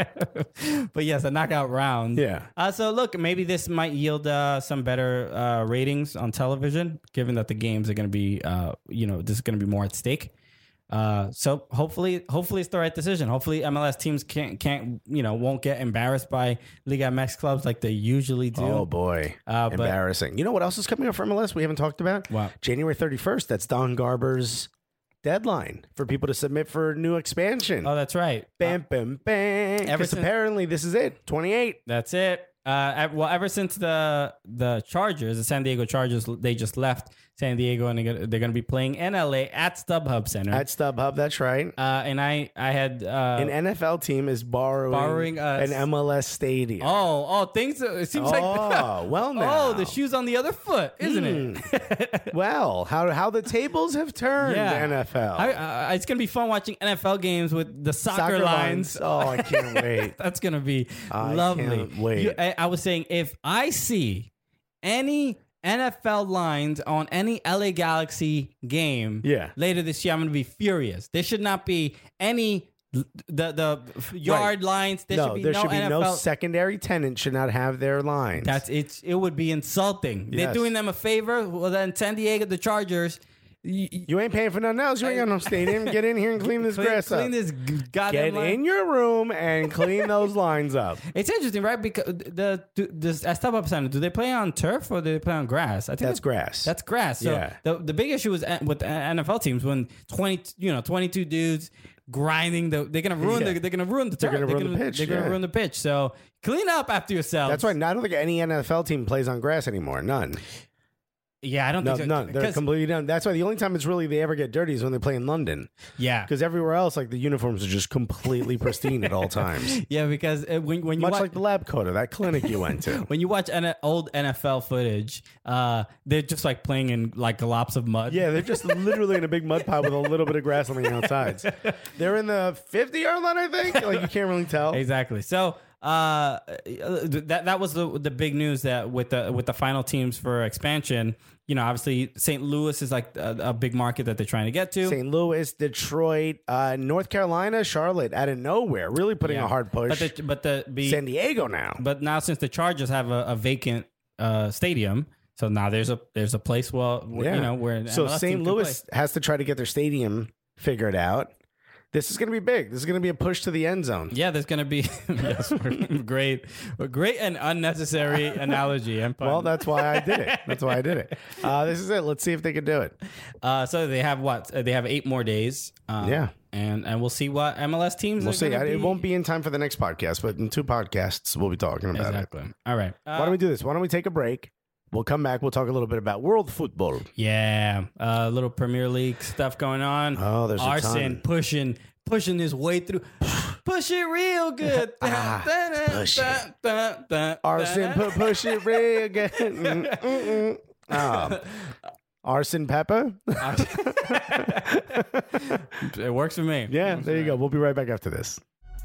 But yes, a knockout round. Yeah. Uh, so look, maybe this might yield uh, some better uh, ratings on television, given that the games are going to be, uh, you know, this is going to be more at stake. Uh, so hopefully, hopefully it's the right decision. Hopefully M L S teams can't, can't, you know, won't get embarrassed by Liga M X clubs like they usually do. Oh boy, Uh, but- embarrassing. You know what else is coming up for M L S we haven't talked about? What? January thirty-first. That's Don Garber's deadline for people to submit for new expansion. Oh, that's right. bam, bam, bam. ever Because since- apparently this is it. twenty-eight. That's it. Uh, ev- well, ever since the the Chargers, the San Diego Chargers, they just left San Diego and they're gonna, they're going to be playing in L A at StubHub Center. At StubHub, that's right. uh, and I I had uh, An N F L team is borrowing, borrowing a- an M L S stadium. oh oh things. It seems like Oh, well now. oh the shoe's on the other foot, isn't it? Well, how how the tables have turned, Yeah. N F L. I, uh, it's gonna be fun watching N F L games with the soccer, lines. Oh, I can't wait. That's gonna be I lovely. can't wait. You- I, I was saying if I see any N F L lines on any L A Galaxy game Yeah. later this year, I'm gonna be furious. There should not be any the the yard lines. There no, should be there no should be N F L. no secondary tenant should not have their lines. That's it's. It would be insulting. They're Yes. doing them a favor. Well, then San Diego, the Chargers. y- y- You ain't paying for nothing else. You ain't got no stadium. Get in here and clean this Clean, grass clean up. this g- goddamn Get line. in your room and clean those lines up. It's interesting, right? Because the the this at StubHub Center, do they play on turf or do they play on grass? I think That's they- grass. That's grass. So Yeah. the the big issue is with the N F L teams when twenty you know twenty two dudes grinding the they're gonna ruin Yeah. the they're gonna ruin the They're turf. gonna ruin the pitch, They're gonna yeah. ruin the pitch. So clean up after yourselves. That's why I don't think any N F L team plays on grass anymore. None. Yeah, I don't No, think so. none. They're 'Cause- completely done. That's why the only time it's really they ever get dirty is when they play in London. yeah. Because everywhere else, like the uniforms are just completely pristine at all times. Yeah, because uh, when when you Much watch, like the lab coat of that clinic you went to. when you watch N- old N F L footage, uh, they're just like playing in like glops of mud. Yeah, they're just literally in a big mud pile with a little bit of grass on the outsides. They're in the fifty-yard line, I think. Like, you can't really tell. Exactly. So uh, that that was the the big news that with the with the final teams for expansion. You know, obviously Saint Louis is like a, a big market that they're trying to get to. Saint Louis, Detroit, uh, North Carolina, Charlotte, out of nowhere, really putting Yeah. a hard push. But the, but the be, San Diego now. but now since the Chargers have a, a vacant uh, stadium, so now there's a there's a place well where, you know where an so M L S Saint team can Louis has to try to get their stadium figured out. This is going to be big. This is going to be a push to the end zone. Yeah, there's going to be yes, great, great and unnecessary analogy. And pun. Well, that's why I did it. That's why I did it. Uh, this is it. Let's see if they can do it. uh, so they have what? Uh, They have eight more days. Um, Yeah. and and we'll see what M L S teams. We'll are see. gonna I, be. it won't be in time for the next podcast, but in two podcasts, we'll be talking about exactly. it. All right. Uh, Why don't we do this? Why don't we take a break? We'll come back. We'll talk a little bit about world football. Yeah, a uh, little Premier League stuff going on. Oh, there's a Arsene ton. pushing pushing his way through. Push it real good. Ah, push it. it. Arson, pu- push it real good. Mm, mm, mm. Um, Arson Pepper? It works for me. Yeah, there you go. We'll be right back after this.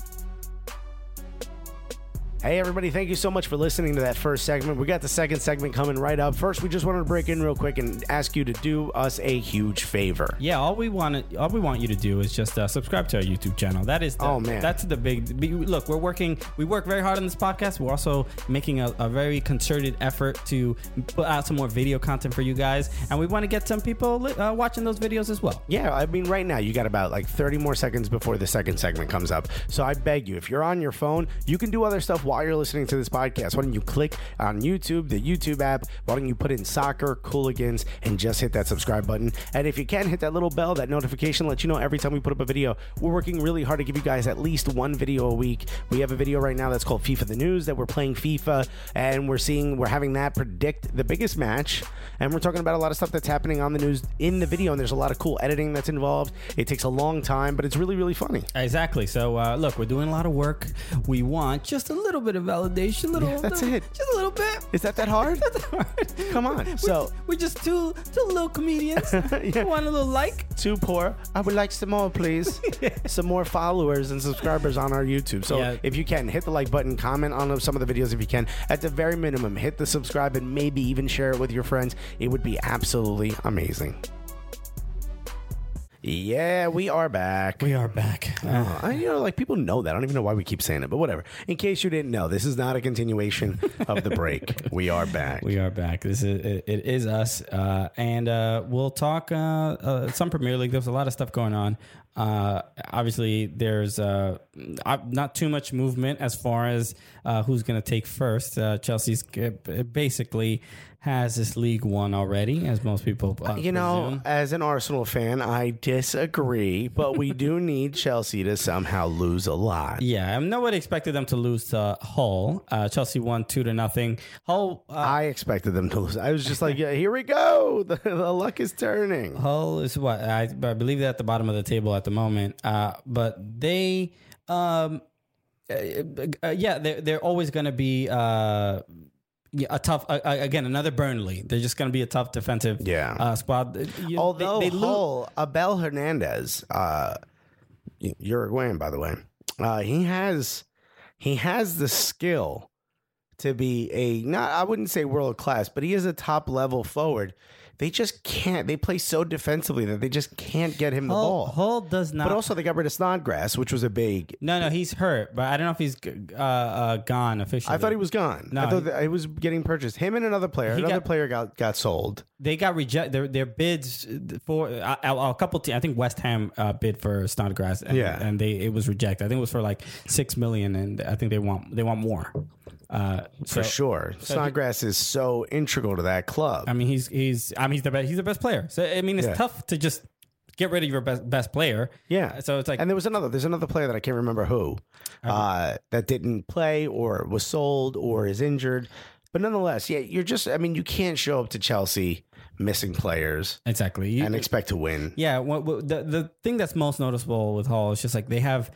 Hey, everybody, thank you so much for listening to that first segment. We got the second segment coming right up. First, we just wanted to break in real quick and ask you to do us a huge favor. Yeah, all we want to, all we want you to do is just uh, subscribe to our YouTube channel. That is, the, Oh, man. that's the big. be- Look, we're working. We work very hard on this podcast. We're also making a, a very concerted effort to put out some more video content for you guys, and we want to get some people li- uh, watching those videos as well. Yeah, I mean, right now, you got about like thirty more seconds before the second segment comes up. So I beg you, if you're on your phone, you can do other stuff while you're listening to this podcast. Why don't you click on YouTube, the YouTube app? Why don't you put in Soccer Cooligans and just hit that subscribe button? And if you can, hit that little bell, that notification, let you know every time we put up a video. We're working really hard to give you guys at least one video a week. We have a video right now that's called FIFA the News, that we're playing FIFA, and we're seeing, we're having that predict the biggest match. And we're talking about a lot of stuff that's happening on the news in the video, and there's a lot of cool editing that's involved. It takes a long time, but it's really, really funny. Exactly. So, uh, look, we're doing a lot of work. We want just a little bit of validation. Little, Yeah, that's little- it. Just a little bit. Is that that hard? That's hard. Come on. We're So- just, we're just two two little comedians. Yeah. Want a little like? Too poor. I would like some more, please. Some more followers and subscribers on our YouTube. So Yeah. if you can, hit the like button, comment on some of the videos if you can. At the very minimum, hit the subscribe and maybe even share it with your friends. It would be absolutely amazing. Yeah, we are back. We are back. Uh, I, you know, like people know that. I don't even know why we keep saying it, but whatever. In case you didn't know, this is not a continuation of the break. We are back. We are back. This is it, it is us, uh, and uh, we'll talk uh, uh, some Premier League. There's a lot of stuff going on. Uh, obviously, there's uh, not too much movement as far as uh, who's going to take first. Uh, Chelsea's basically has this league won already, as most people uh, You know, presume. as an Arsenal fan, I disagree, but we do need Chelsea to somehow lose a lot. Yeah, and nobody expected them to lose to Hull. Uh, Chelsea won two to nothing. Hull. Uh, I expected them to lose. I was just like, yeah, here we go. The, the luck is turning. Hull is what I, I believe they're at the bottom of the table at the moment. Uh, but they, um, uh, uh, yeah, they're they're always going to be uh, yeah, a tough. Uh, again, another Burnley. They're just going to be a tough defensive Yeah. uh, squad. You, Although they, they lose. Hull, Abel Hernandez, uh, Uruguayan, by the way, uh, he has he has the skill to be a not I wouldn't say world class, but he is a top level forward. They just can't. They play so defensively that they just can't get him the Hull, ball. Hull does not. But also, they got rid of Snodgrass, which was a big. no, no, he's hurt, but I don't know if he's uh, uh, gone officially. I thought he was gone. No, I thought he- that he was getting purchased. Him and another player. He Another got- player got, got sold. They got rejected. Their their bids for a, a couple. Te- I think West Ham uh, bid for Snodgrass, and, Yeah. and they it was rejected. I think it was for like six million, and I think they want they want more. Uh, For so- sure. Snodgrass is so integral to that club. I mean, he's he's I mean he's the best. He's the best player. So I mean, it's Yeah. tough to just get rid of your best best player. Yeah. So it's like And there was another. There's another player that I can't remember who uh, that didn't play or was sold or is injured. But nonetheless, yeah, you're just. I mean, you can't show up to Chelsea missing players exactly. You- and expect to win. Yeah, what, what, the the thing that's most noticeable with Hull is just like they have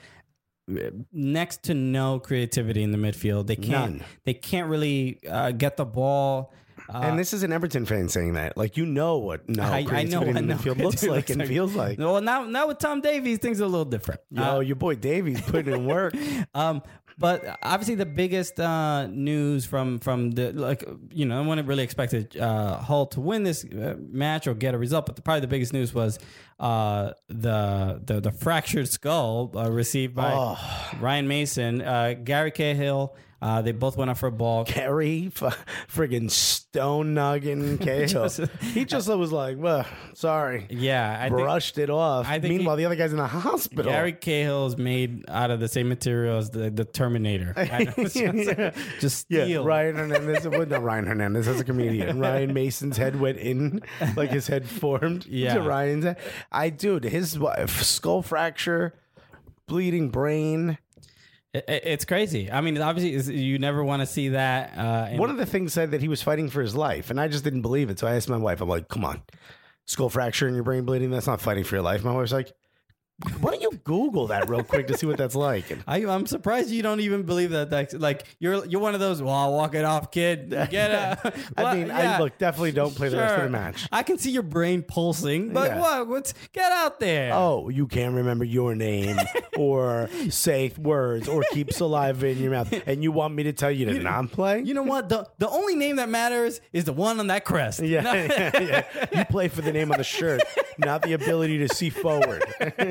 next to no creativity in the midfield. They can't. None. They can't really uh, get the ball. Uh, And this is an Everton fan saying that. Like, you know what no I, I creativity know. in I the know. midfield looks like and feels like. Well, now now with Tom Davies, things are a little different. Yo, Uh, your boy Davies putting in work. Um, but obviously, the biggest uh, news from from the like, you know, no one really expected uh, Hull to win this uh, match or get a result. But the, probably the biggest news was uh, the the the fractured skull uh, received by Oh. Ryan Mason, uh, Gary Cahill. Uh, they both went up for a ball. Kerry, f- friggin' stone noggin Cahill. Just- he just was like, well, sorry. Yeah, I think Brushed it off. I think Meanwhile, he- the other guy's in the hospital. Gary Cahill is made out of the same material as the, the Terminator. I know, it's just, Yeah. just Yeah, steel. Ryan Hernandez. Well, not Ryan Hernandez as a comedian. Ryan Mason's head went in, like his head formed Yeah. to Ryan's head. I, dude, his what, skull fracture, bleeding brain. It- it- it's crazy. I mean, obviously, it's- you never want to see that. Uh, and- One of the things said that he was fighting for his life, and I just didn't believe it. So I asked my wife, I'm like, come on, skull fracture and your brain bleeding, that's not fighting for your life. My wife's like, Why don't you Google that real quick to see what that's like? I, I'm surprised you don't even believe that. That's like you're you're one of those. Well, I'll walk it off, kid. Get a, I well, mean, yeah. I look definitely don't play the rest of the Sure. match. I can see your brain pulsing, but Yeah. what? What's get out there? Oh, you can't remember your name or say words or keep saliva in your mouth, and you want me to tell you to not play? You know what? The the only name that matters is the one on that crest. yeah, yeah, yeah. You play for the name on the shirt, not the ability to see forward.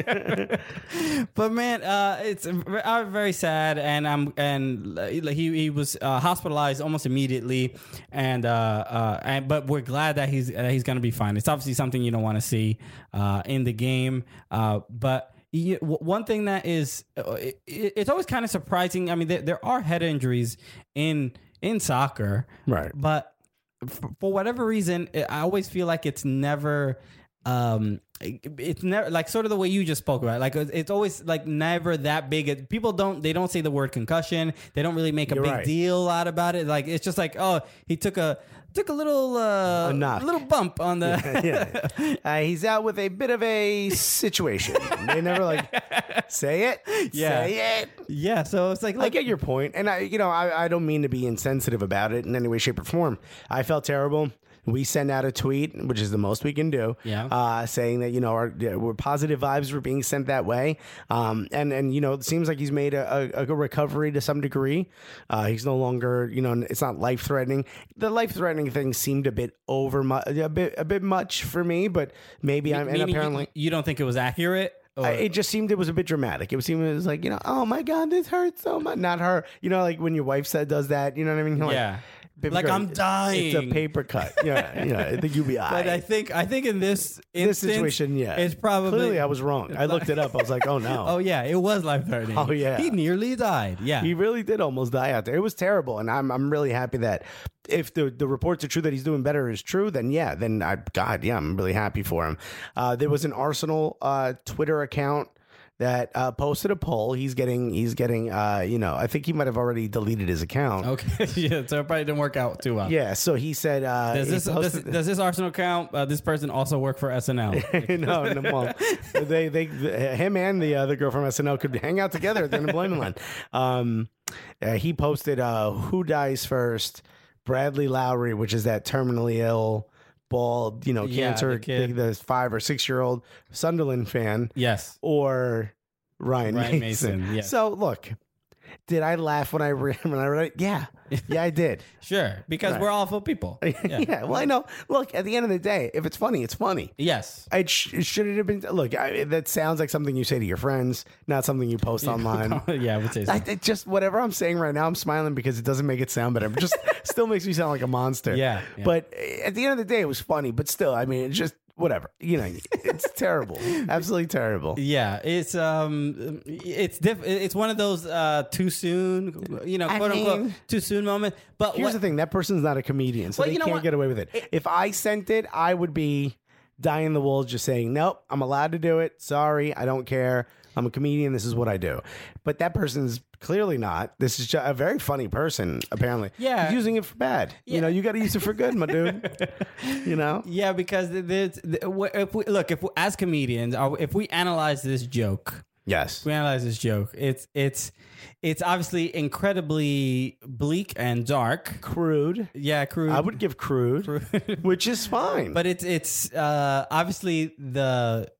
But man, uh, it's uh, very sad, and I'm and uh, he he was uh, hospitalized almost immediately, and uh, uh, and but we're glad that he's that he's gonna be fine. It's obviously something you don't want to see uh, in the game, uh, but. You, one thing that is, uh, it, it's always kind of surprising. I mean, there, there are head injuries in in soccer, Right. But f- for whatever reason, I always feel like it's never, um, it- it's never like sort of the way you just spoke about it. Like it's it's always like never that big. People don't they don't say the word concussion. They don't really make a You're big right. deal out about it. Like it's just like, oh, he took a took a little uh, A knock. little bump on the. yeah. Uh, he's out with a bit of a situation. They never like say it. Yeah. Say it. Yeah, so it's like, I look, get your point, and I, you know, I, I don't mean to be insensitive about it in any way, shape, or form. I felt terrible. We sent out a tweet, which is the most we can do, Yeah. uh, saying that you know our yeah, we're positive vibes were being sent that way, um, and and you know it seems like he's made a, a, a recovery to some degree. Uh, he's no longer, you know, it's not life threatening. The life threatening thing seemed a bit over, mu- a bit a bit much for me, but maybe I'm and meaning you- apparently. you don't think it was accurate. Or, I, it just seemed it was a bit dramatic. It was seemed it was like, you know, oh my god, this hurts so much. Not her, you know, like when your wife said does that, you know what I mean? You're like, yeah. "Baby Like, girl, I'm dying." It's a paper cut. Yeah, yeah. I think you'll be all But I right. think I think in this This instance, situation, yeah, it's probably clearly I was wrong. I looked it up. I was like, oh no. Oh yeah, it was life threatening. Oh, yeah. he nearly died. Yeah, He really did almost die out there. It was terrible, and I'm I'm really happy that if the the reports are true that he's doing better is true, then yeah, then I God yeah, I'm really happy for him. Uh, there was an Arsenal uh, Twitter account that uh, posted a poll. He's getting he's getting uh, you know I think he might have already deleted his account. okay. Yeah, so it probably didn't work out too well. Yeah, so he said uh, Does he this does, posted- does this Arsenal count? Uh, this person also work for S N L. no, no, well, they, they, him and the other girl from S N L could hang out together at the unemployment line. Um, uh, he posted, uh, "Who dies first? Bradley Lowry, which is that terminally ill, bald, you know, Yeah, cancer, the kid. the, the five or six year old Sunderland fan, Yes. or Ryan, Ryan Mason." Mason, yes. So look, did I laugh when I re- when I read it? Yeah, yeah, I did. Sure, because Right. we're awful people. Yeah. Yeah. well, I know. Look, at the end of the day, if it's funny, it's funny. Yes. I sh- should it have been? Look, I, that sounds like something you say to your friends, not something you post online. yeah, I would say so. I, it just whatever I'm saying right now, I'm smiling because it doesn't make it sound better. It just still makes me sound like a monster. Yeah, yeah. But at the end of the day, it was funny. But still, I mean, it's just whatever. You know, it's terrible, absolutely terrible. Yeah, it's um, it's diff- It's one of those uh, too soon, you know, I quote unquote, mean, too soon moment. But Here's what, the thing: that person's not a comedian, so Well, they you know can't what? get away with it. If I sent it, I would be dying the wolves, just saying, "Nope, I'm allowed to do it. Sorry, I don't care. I'm a comedian. This is what I do." But that person's clearly not. This is just a very funny person, apparently. Yeah. He's using it for bad. You know, you got to use it for good, my dude. You know? Yeah, because there's, if we look, if we, as comedians, or if we analyze this joke, Yes. if we analyze this joke, it's it's it's obviously incredibly bleak and dark. Crude. Yeah, crude. I would give crude, which is fine. but it's it's uh, obviously the.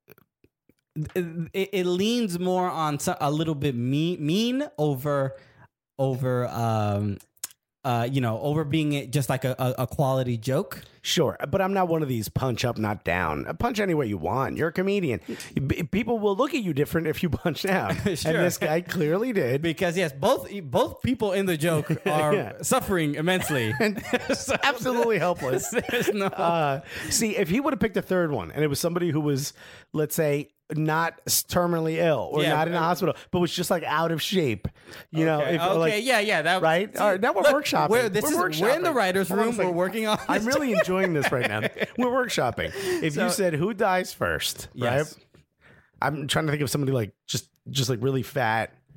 It, it leans more on so- a little bit mean, mean over, over, um, uh, you know, over being just like a, a, a quality joke. Sure, but I'm not one of these punch up, not down. Punch any way you want. You're a comedian. B- People will look at you different if you punch down. Sure. And this guy clearly did. Because yes, both both people in the joke are Yeah. suffering immensely. So Absolutely helpless. there's no. Uh, see, if he would have picked a third one and it was somebody who was, let's say, not terminally ill or Yeah, not in a but- hospital, but was just like out of shape, you know? okay, If, okay, like, yeah, yeah, that right? see, All right, now we're look, workshopping. We're, this We're is, we're in the workshopping. writers' Hold on a room. We're second. working on. I'm this. really enjoying this right now. We're workshopping. If So- you said who dies first, Yes. right? I'm trying to think of somebody like just just like really fat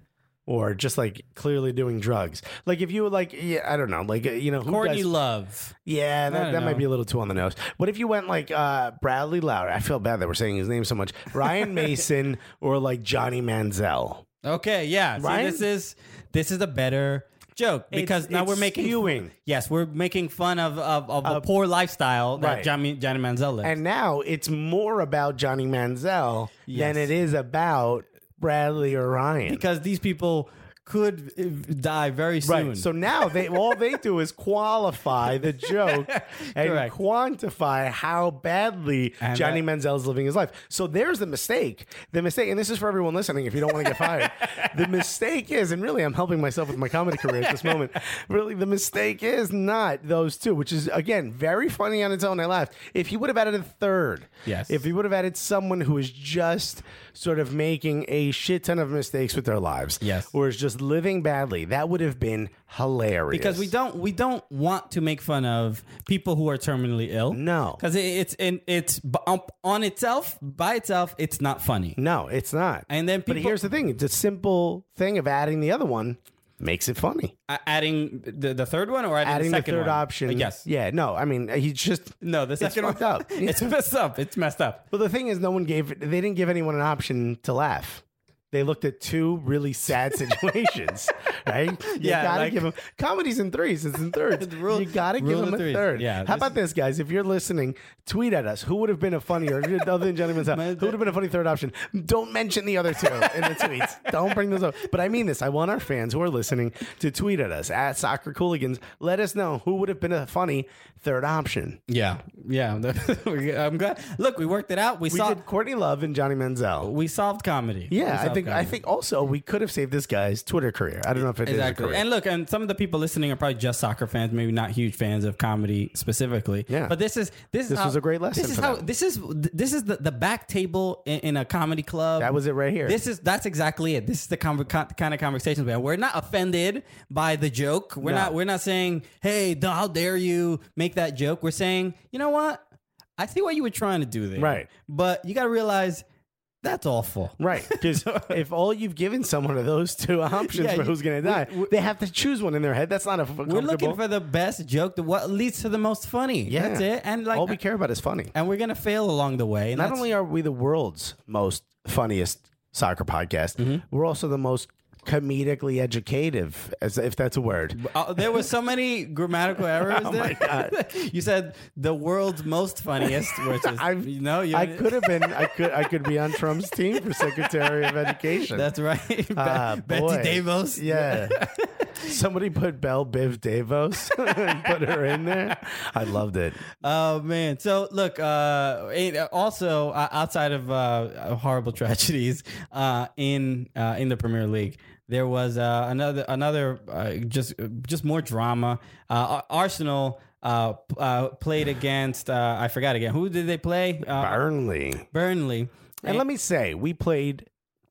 or just like clearly doing drugs. Like if you were like, yeah, I don't know, like, uh, you know, who Courtney does, Love. yeah, that, don't that might know. be a little too on the nose. What if you went like uh, Bradley Lauer? I feel bad that we're saying his name so much. Ryan Mason or like Johnny Manziel. Okay, yeah. See, Right? this is this is a better joke because It's- now it's we're making skewing. Yes, we're making fun of of, of Uh, a poor lifestyle that right. Johnny Johnny Manziel lives. And now it's more about Johnny Manziel Yes. than it is about Bradley or Ryan. because these people could uh, die very soon. Right. So now they all they do is qualify the joke and Correct. quantify how badly And Johnny that- Manziel is living his life. So there's the mistake. The mistake, and this is for everyone listening if you don't want to get fired. The mistake is, and really I'm helping myself with my comedy career at this moment. Really, the mistake is not those two, which is again very funny on its own. I laughed. If he would have added a third, Yes. if he would have added someone who is just sort of making a shit ton of mistakes with their lives, Yes. or is just living badly, that would have been hilarious. because we don't we don't want to make fun of people who are terminally ill. No. because it, it's in it's b- um, on itself by itself it's not funny. No, it's not. And then but people- here's the thing: it's a simple thing of adding the other one makes it funny. Uh, adding the, the third one or adding, Adding the, the second third one? option, Uh, yes. yeah, no, I mean, he's just No, the second fucked one. up. It's messed up. It's messed up. Well, the thing is, no one gave they didn't give anyone an option to laugh. They looked at two really sad situations, right? You Yeah, gotta like- give them comedy's in threes, it's in thirds. Rule- you gotta give rule of them a threes. third. Yeah, How this- about this, guys? If you're listening, tweet at us. Who would have been a funnier other than Johnny Manziel? Who would have been a funny third option? Don't mention the other two in the tweets. Don't bring those up. But I mean this. I want our fans who are listening to tweet at us at Soccer Cooligans. Let us know who would have been a funny third option. Yeah, yeah. I'm glad. Look, we worked it out. We, We saw. did Courtney Love and Johnny Manziel. We solved comedy. We Yeah, I solved think I comedy. think also we could have saved this guy's Twitter career. I don't know if it is a Exactly. career. And look, and some of the people listening are probably just soccer fans, maybe not huge fans of comedy specifically. Yeah. But this is this is This how, was a great lesson This is for how them. this is this is the, the back table in, in a comedy club. That was it right here. This is that's exactly it. This is the con- con- kind of conversations we have. We're not offended by the joke. We're No. not we're not saying, "Hey, d- how dare you make that joke?" We're saying, "You know what? I see what you were trying to do there." Right. But you got to realize that's awful. Right, because if all you've given someone are those two options Yeah, for you- who's going to die, we- we- they have to choose one in their head. That's not a f- We're looking comfortable- for the best joke, the what leads to the most funny. Yeah. That's it. And like all we care about is funny. and we're gonna fail along the way. And Not that's- only are we the world's most funniest soccer podcast, Mm-hmm. we're also the most comedically educative, as if that's a word. Uh, there were so many grammatical errors Oh there. my God. You said the world's most funniest, which is I've- you know you I could have been. I could. I could be on Trump's team for Secretary of Education. That's right. Be- Ah, Betsy boy. Davos. Yeah. Somebody put Belle Biv Davos and put her in there. I loved it. Oh man! So look, uh, it- also uh, outside of uh, horrible tragedies uh, in uh, in the Premier League, there was uh, another another uh, just just more drama. Uh, Arsenal uh, p- uh, played against uh, I forgot again. Who did they play? Uh, Burnley. Burnley. And let me say, we played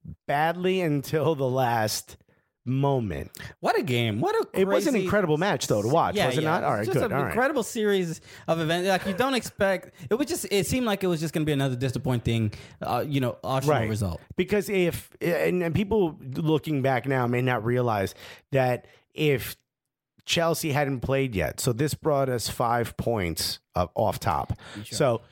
badly until the last moment. What a game! What a crazy, It was an incredible match, though, to watch, was it not? All right, It's just good. an All right. incredible series of events. Like you don't expect. It was just. It seemed like it was just going to be another disappointing, uh, you know, Arsenal result. Because if and, and people looking back now may not realize that if Chelsea hadn't played yet, so this brought us five points of, off top. So,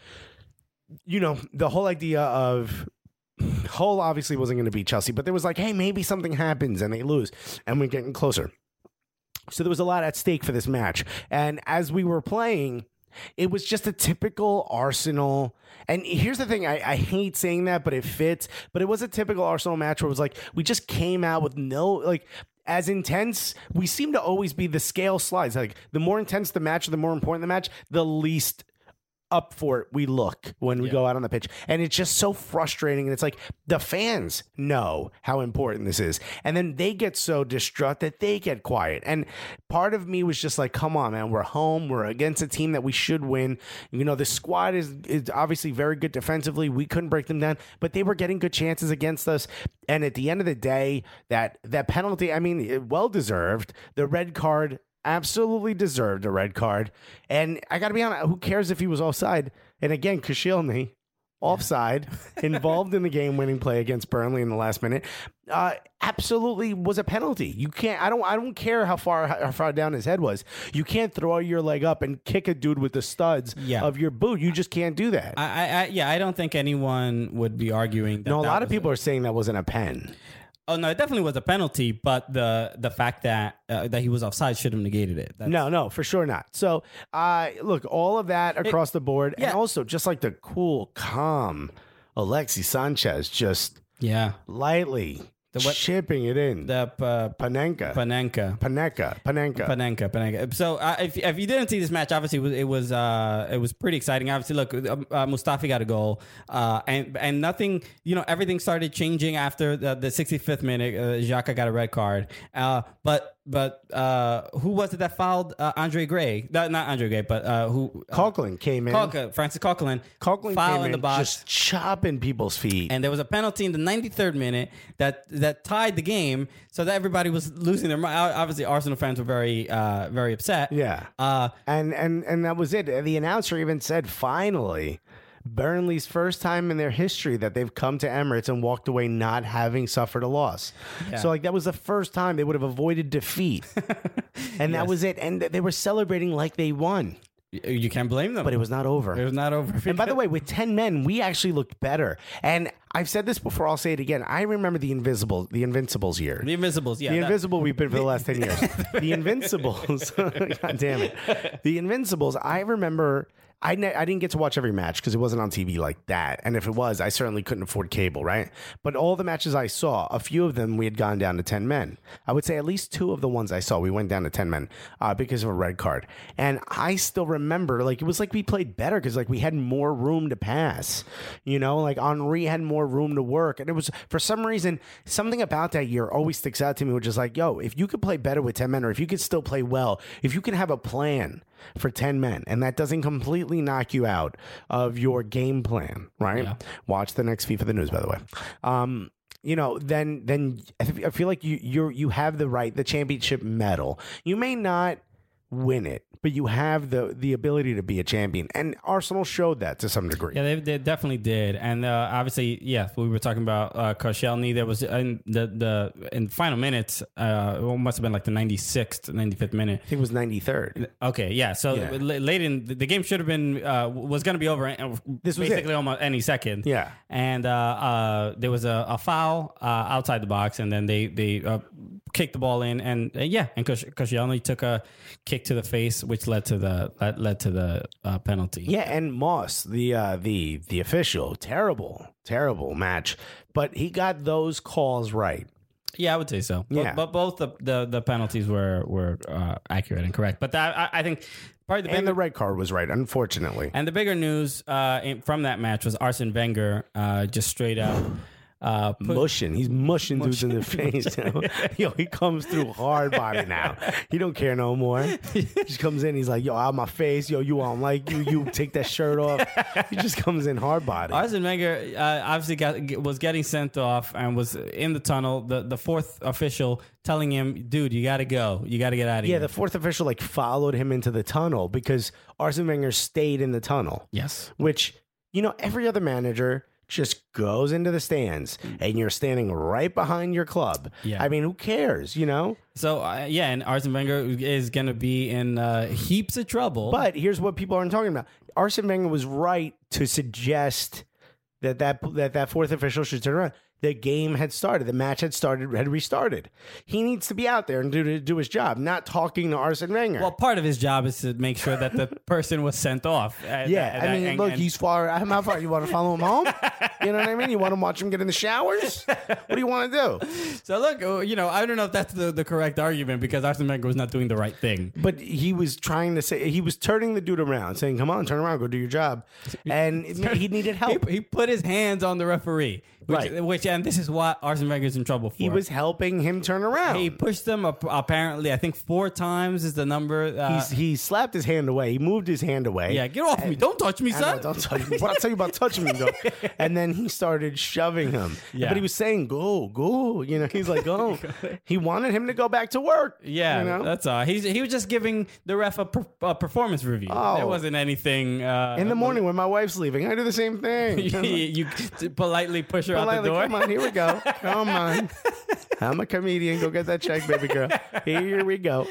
you know, the whole idea of Hull obviously wasn't going to beat Chelsea, but there was like, hey, maybe something happens and they lose, and we're getting closer. So there was a lot at stake for this match, and as we were playing, it was just a typical Arsenal. And here's the thing, I, I hate saying that, but it fits. But it was a typical Arsenal match where it was like, we just came out with no, like, as intense. We seem to always be, the scale slides. Like, the more intense the match, the more important the match, the least up for it we look when we Yeah. go out on the pitch. And it's just so frustrating. And it's like, the fans know how important this is, and then they get so distraught that they get quiet. And part of me was just like, come on, man, we're home, we're against a team that we should win. You know, the squad is, is obviously very good defensively. We couldn't break them down, but they were getting good chances against us. And at the end of the day, that that penalty, I mean, well deserved. The red card, absolutely deserved a red card. And I got to be honest, who cares if he was offside? And again, Koscielny, offside, involved in the game-winning play against Burnley in the last minute. uh, absolutely was a penalty. You can't. I don't. I don't care how far how far down his head was. You can't throw your leg up and kick a dude with the studs Yeah. of your boot. You just can't do that. I, I, I yeah, I don't think anyone would be arguing that. no, a that lot of was people are saying that wasn't a pen. Oh no, it definitely was a penalty, but the the fact that uh, that he was offside should have negated it. That's, No, no, for sure not. So, uh, look, all of that across the board, yeah. and also just like the cool, calm Alexis Sanchez, just yeah, lightly The what- chipping it in. the uh, Panenka. Panenka. Panenka. Panenka. Panenka, Panenka. So uh, if if you didn't see this match, obviously it was it was, uh, it was pretty exciting. Obviously, look, uh, uh, Mustafi got a goal, uh, and and nothing, you know, everything started changing after the, the sixty-fifth minute. Uh, Xhaka got a red card, uh, but but uh, who was it that fouled uh, Andre Gray? No, not Andre Gray, but uh, who? Uh, Coughlin came in. Coughlin, Francis Coughlin. Coughlin foul came in in, the box. just chopping people's feet. And there was a penalty in the ninety-third minute that that tied the game, so that everybody was losing their mind. Obviously, Arsenal fans were very, uh, very upset. yeah. Uh, and, and, and that was it. The announcer even said, finally, Burnley's first time in their history that they've come to Emirates and walked away not having suffered a loss. Yeah. So, like, that was the first time they would have avoided defeat. And that Yes. was it. And they were celebrating like they won. y- you can't blame them. But it was not over. It was not over. And by the way, with ten men, we actually looked better. And I've said this before, I'll say it again. I remember the Invisible, the Invincibles year. the Invincibles, yeah. The that- Invisible we've been for the last ten years. The Invincibles, God damn it. The Invincibles, I remember, I, ne- I didn't get to watch every match because it wasn't on T V like that. And if it was, I certainly couldn't afford cable, right? But all the matches I saw, a few of them, we had gone down to ten men. I would say at least two of the ones I saw, we went down to ten men uh, because of a red card. And I still remember, like, it was like we played better because, like, we had more room to pass. You know, like, Henri had more room to work. And it was, for some reason, something about that year always sticks out to me, which is like, yo, if you could play better with ten men, or if you could still play well, if you can have a plan for ten men, and that doesn't completely knock you out of your game plan, right? Yeah. Watch the next FIFA the news, by the way. Um, you know, then then I th- I feel like you you you have the right, the championship medal. You may not win it, but you have the the ability to be a champion, and Arsenal showed that to some degree. Yeah, they, they definitely did, and uh, obviously, yeah, we were talking about uh, Koscielny. There was in the the in final minutes. Uh, it must have been like the ninety-sixth, ninety-fifth minute. I think it was ninety-third. Okay, yeah. So Yeah. l- late in the the game should have been uh, was going to be over. uh, This was basically it. almost any second. Yeah. and uh, uh, there was a, a foul uh, outside the box, and then they they uh, kicked the ball in, and uh, yeah, and Kosh- Koscielny took a kick to the face, which led to the led, led to the uh, penalty. Yeah, and Moss, the uh, the the official, terrible, terrible match, but he got those calls right. Yeah, I would say so. Yeah. But, but both the, the, the penalties were were uh, accurate and correct. But that, I, I think probably the bigger, And the red card was right, unfortunately. and the bigger news uh, in, from that match was Arsene Wenger uh, just straight up uh, put, Mushing. He's mushing dudes in the face. Yo. Yo, he comes through hard body now. He don't care no more. He just comes in. He's like, yo, out my face. Yo, you don't like you. You take that shirt off. He just comes in hard body. Arsene Wenger uh, obviously got was getting sent off and was in the tunnel. The the fourth official telling him, "Dude, you got to go. You got to get out of Yeah, here." the fourth official like followed him into the tunnel because Arsene Wenger stayed in the tunnel. yes. Which, you know, every other manager just goes into the stands and you're standing right behind your club. Yeah. I mean, who cares, you know? So uh, yeah, and Arsene Wenger is going to be in uh, heaps of trouble. But here's what people aren't talking about. Arsene Wenger was right to suggest that that, that, that fourth official should turn around. The game had started. The match had started, had restarted. He needs to be out there and do, do his job, not talking to Arsene Wenger. well, part of his job is to make sure that the person was sent off. And- yeah, and- I mean, and- look, and- he's far. How far? You want to follow him home? You know what I mean? You want to watch him get in the showers? What do you want to do? So look, uh, you know, I don't know if that's the, the correct argument because Arsene Wenger was not doing the right thing. But he was trying to say, he was turning the dude around, saying, come on, turn around, go do your job. And it- he needed He, help. he put his hands on the referee, which, Right. which and this is what Arsene Wenger's in trouble for. He was helping him turn around. He pushed them ap- apparently. I think four times is the number. Uh, He's, he slapped his hand away. He moved his hand away. yeah, get off me! Don't touch me, I know, son. don't touch me. What I tell you about touching me, though. And then he started shoving him. Yeah. But he was saying, go, go. You know, he's like, go. He wanted him to go back to work. Yeah, You know? that's all. He's he was just giving the ref a, per, a performance review. Oh. There wasn't anything. Uh, In the morning when my wife's leaving, I do the same thing. you, you politely push her out the lightly. door. Come on, here we go. Come on. I'm a comedian. Go get that check, baby girl. Here we go.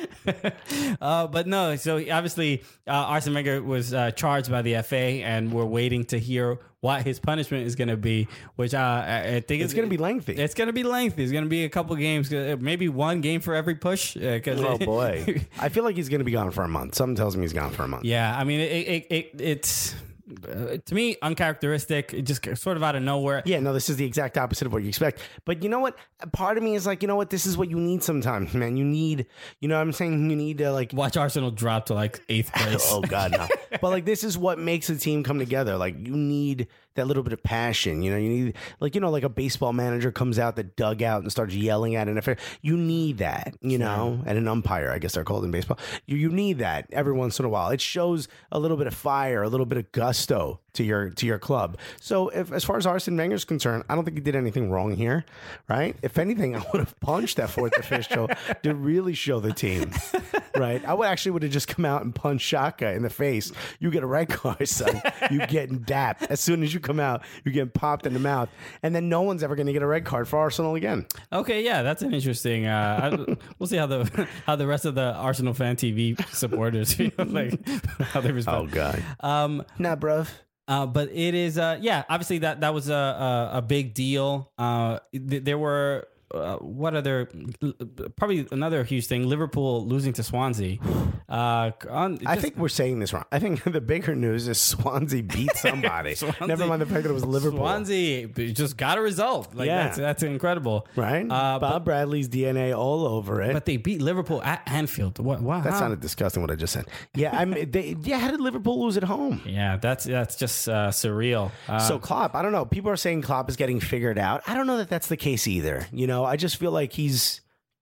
Uh, but no, so obviously uh, Arsene Wenger was uh, charged by the F A, and we're waiting to hear what his punishment is going to be, which uh, I I think It's going to be lengthy. It's going to be lengthy. It's going to be a couple games, uh, maybe one game for every push. Uh, 'cause Oh it- boy, I feel like he's going to be gone for a month. Something tells me he's gone for a month. Yeah, I mean, it, it, it it's uh, to me uncharacteristic. It just sort of out of nowhere. Yeah, no, this is the exact opposite of what you expect. But you know what? Part of me is like, you know what? This is what you need sometimes, man. You need, you know what I'm saying? You need to like, Watch Arsenal drop to like eighth place. oh God, no. But like, this is what makes a team come together. Like, you need that little bit of passion. You know, you need, like, you know, like a baseball manager comes out the dugout and starts yelling at an affair. You need that, you know, and an umpire, I guess they're called in baseball. You, you need that every once in a while. It shows a little bit of fire, a little bit of gusto to your to your club. So if, as far as Arsene Wenger's concerned, I don't think he did anything wrong here, right? If anything, I would have punched that fourth official to really show the team, right? I would actually would have just come out and punched Shaka in the face. You get a red card, son. You getting dapped. As soon as you come out, you're getting popped in the mouth. And then no one's ever going to get a red card for Arsenal again. Okay, yeah, that's an interesting. Uh, I, we'll see how the how the rest of the Arsenal fan T V supporters, you know, like how they respond. Oh, God. Um, Nah, bruv. Uh, but it is, uh, yeah, obviously that that was a a, a big deal. Uh, th- there were uh, what other probably another huge thing: Liverpool losing to Swansea. Uh, on, I just- think we're saying this wrong. I think the bigger news is Swansea beat somebody. Swansea- Never mind the fact that it was Liverpool. Swansea just got a result. Like Yeah. that's that's incredible, Right? Uh, Bob but, Bradley's D N A all over it. but they beat Liverpool at Anfield. What? Wow, that sounded disgusting what I just said. Yeah, I mean, they, yeah, how did Liverpool lose at home? yeah, that's that's just uh, surreal. Uh, So Klopp, I don't know. People are saying Klopp is getting figured out. I don't know that that's the case either. You know, I just feel like he's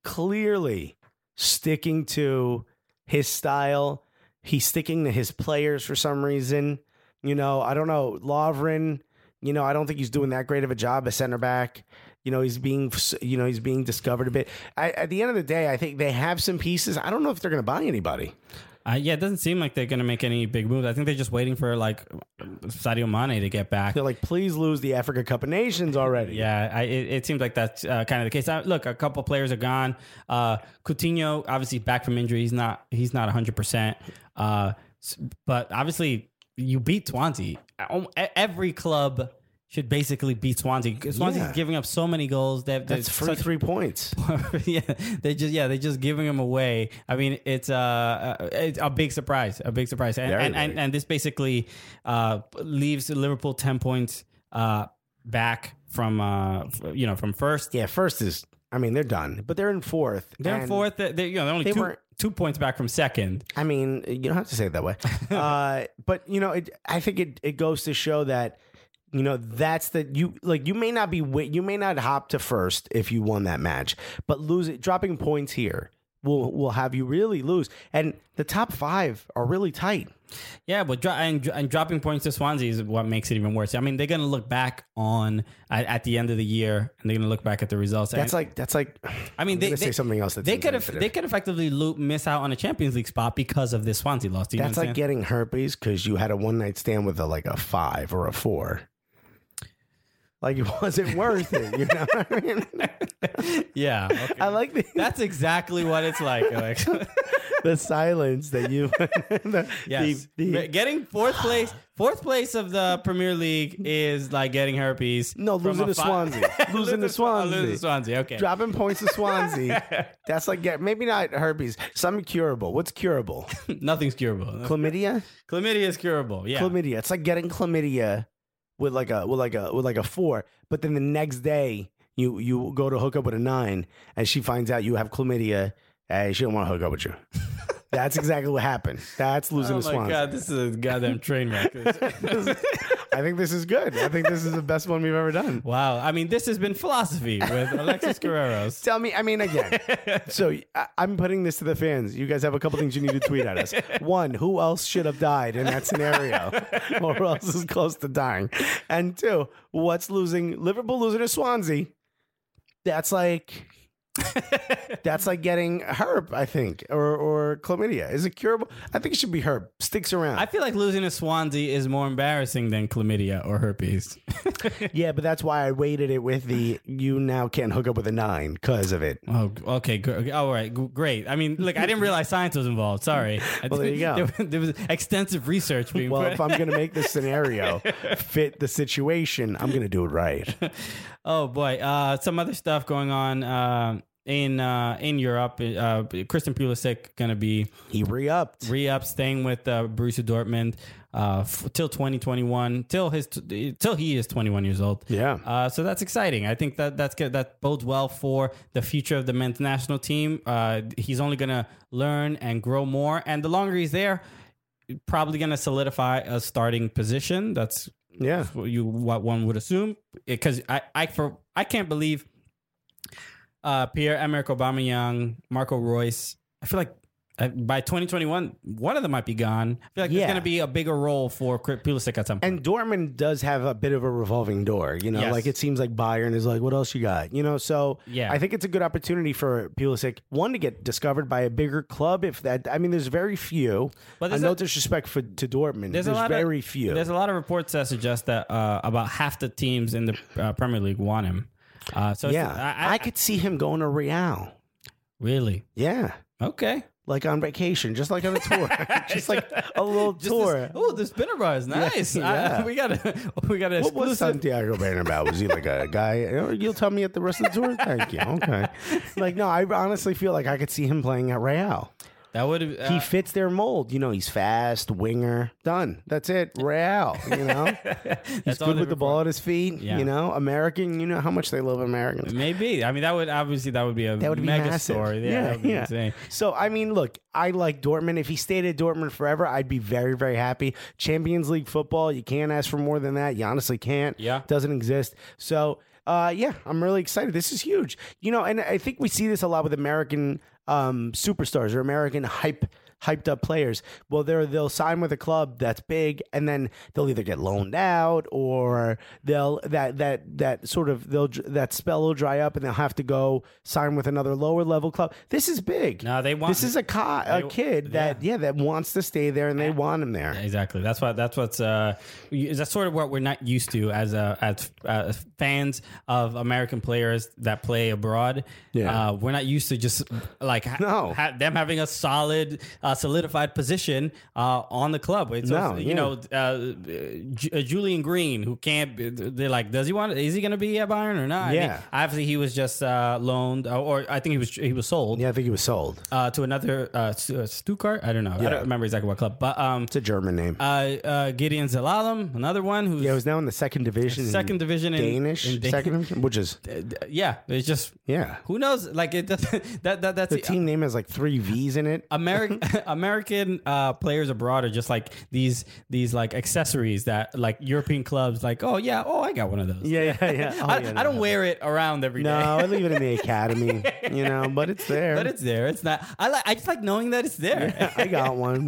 clearly sticking to his style. He's sticking to his players for some reason. You know, I don't know. Lovren, you know, I don't think he's doing that great of a job as center back. You know, he's being, you know, he's being discovered a bit. I, at the end of the day, I think they have some pieces. I don't know if they're going to buy anybody. Uh, yeah, it doesn't seem like they're going to make any big moves. I think they're just waiting for like Sadio Mane to get back. They're like, please lose the Africa Cup of Nations already. Yeah, I, it, it seems like that's uh, kind of the case. Uh, look, a couple players are gone. Uh, Coutinho, obviously back from injury. He's not. He's not one hundred percent. Uh, s- but obviously, you beat Swansea. Um, e- Every club should basically beat Swansea. Swansea's Yeah. giving up so many goals. That That's free such, three points. yeah, they just yeah they're just giving them away. I mean, it's uh, uh it's a big surprise, a big surprise, and Very and, and, big. and this basically uh leaves Liverpool ten points uh back from uh f- you know from first. Yeah, first is, I mean, they're done, but they're in fourth. They're in and, fourth. They're, they're, you know they're only they two weren't- two points back from second. I mean, you don't have to say it that way. uh, but, you know, it, I think it, it goes to show that, you know, that's the, you, like, you may not be, wi- you may not hop to first if you won that match, but losing, dropping points here will, will have you really lose. And the top five are really tight. Yeah, but dro- and, and dropping points to Swansea is what makes it even worse. I mean, they're going to look back on at, at the end of the year, and they're going to look back at the results. That's and, like, that's like, I mean, I'm they gonna they, say something else. That's they could have insensitive. they could effectively lo- miss out on a Champions League spot because of this Swansea loss. Do you That's like understand? getting herpes because you had a one night stand with a, like a five or a four. Like it wasn't worth it, you know what I mean? Yeah, okay. I like the, That's exactly what it's like. Like the silence that you. the, yes, the- the- getting fourth place, fourth place of the Premier League is like getting herpes. No, from losing a to fi- Swansea. Losing to to Swan- Swansea. Losing to Swansea. Okay. dropping points to Swansea. That's like get maybe not herpes. Something curable. What's curable? Nothing's curable. Chlamydia. Chlamydia is curable. Yeah. Chlamydia. It's like getting chlamydia with like a with like a with like a four, but then the next day you you go to hook up with a nine, and she finds out you have chlamydia, and she don't want to hook up with you. That's exactly what happened. That's losing Oh to my Swansea. god, this is a goddamn train wreck. I think this is good. I think this is the best one we've ever done. Wow. I mean, this has been Philosophy with Alexis Guerreros. Tell me, I mean, again, so I, I'm putting this to the fans. You guys have a couple things you need to tweet at us. One, who else should have died in that scenario? Or who else is close to dying? And two, what's losing, Liverpool losing to Swansea? That's like, That's like getting herp, I think, or or chlamydia. Is it curable? I think it should be herp. Sticks around. I feel like losing to Swansea is more embarrassing than chlamydia or herpes. Yeah, but that's why I weighted it with the you now can't hook up with a nine because of it. Oh, okay. Gr- All right. G- Great. I mean, look, I didn't realize science was involved. Sorry. Well, there you go. There, was- there was extensive research being Well, put. if I'm going to make this scenario fit the situation, I'm going to do it right. Oh boy, uh, some other stuff going on uh, in uh, in Europe. Uh, Christian Pulisic gonna be He re-upped. re-up, staying with uh, Borussia Dortmund uh, f- till twenty twenty-one, till his t- till he is twenty-one years old. Yeah. Uh, so that's exciting. I think that that's good. That bodes well for the future of the men's national team. Uh, he's only gonna learn and grow more, and the longer he's there, probably gonna solidify a starting position. That's Yeah. what you what one would assume, because I I for I can't believe uh, Pierre-Emerick Aubameyang, Marco Reus. I feel like uh, by twenty twenty-one, one of them might be gone. I feel like Yeah. there's going to be a bigger role for Pulisic at some point. And Dortmund does have a bit of a revolving door, you know, Yes. like it seems like Bayern is like, what else you got? You know, so Yeah. I think it's a good opportunity for Pulisic, one, to get discovered by a bigger club. If that, I mean, there's very few. But Uh, there's no a- disrespect for to Dortmund. There's, There's, a lot very of, few. There's a lot of reports that suggest that uh, about half the teams in the uh, Premier League want him. Uh, so yeah, it's- I, I could see him going to Real. really Yeah. okay. Like on vacation, just like on a tour, just like a little tour. Oh, the spinner bar is nice. yeah. I- we got a we got a What was exclusive. Santiago Bernabeu? Was he like a guy? Oh, you'll tell me at the rest of the tour. Thank you. Okay. Like no, I honestly feel like I could see him playing at Real. That would uh, He fits their mold. You know, he's fast, winger. Done. That's it. Real. You know, he's That's all good they with the ball at his feet. Yeah. You know, American. You know how much they love Americans. Maybe. I mean, that would obviously that would be a That would be mega massive. story. Yeah, that would be insane. So I mean, look, I like Dortmund. If he stayed at Dortmund forever, I'd be very, very happy. Champions League football, you can't ask for more than that. You honestly can't. Yeah. Doesn't exist. So uh, yeah, I'm really excited. This is huge. You know, and I think we see this a lot with American um, superstars or American hype. Hyped up players. Well, they're they'll sign with a club that's big, and then they'll either get loaned out or they'll that that that sort of they'll that spell will dry up, and they'll have to go sign with another lower level club. This is big. No, they want- This is a co- a they- kid that yeah. that wants to stay there, and they want him there. Exactly. That's what. That's what's. Uh, that's sort of what we're not used to as a as uh, fans of American players that play abroad. Yeah. Uh, we're not used to just like ha- No. ha- them having a solid, uh, solidified position uh, on the club. It's No, also, you yeah. know, uh, Ju- uh, Julian Green, who can't. They're like, does he want? Is he going to be at Bayern or not? I mean, Yeah. obviously, he was just uh, loaned, or, or I think he was he was sold. Yeah, I think he was sold. Uh, to another uh, Stu- uh, Stuttgart. I don't know. I Yeah. don't remember exactly what club, but um, It's a German name. uh, uh, Gideon Zelalem, another one who's yeah, it was now in the second division. second division in Danish, in Dan- second division, which is uh, yeah, it's just yeah. who knows? Like it doesn't that that that's The team name has like three V's in it. American American uh, players abroad are just like these these like accessories that like European clubs like, oh yeah, oh I got one of those. Yeah, yeah, yeah. Oh, I, yeah, I don't no. wear it around every day. No, I leave it in the academy, you know, but it's there. But it's there. It's not. I like. I just like knowing that it's there. I got one.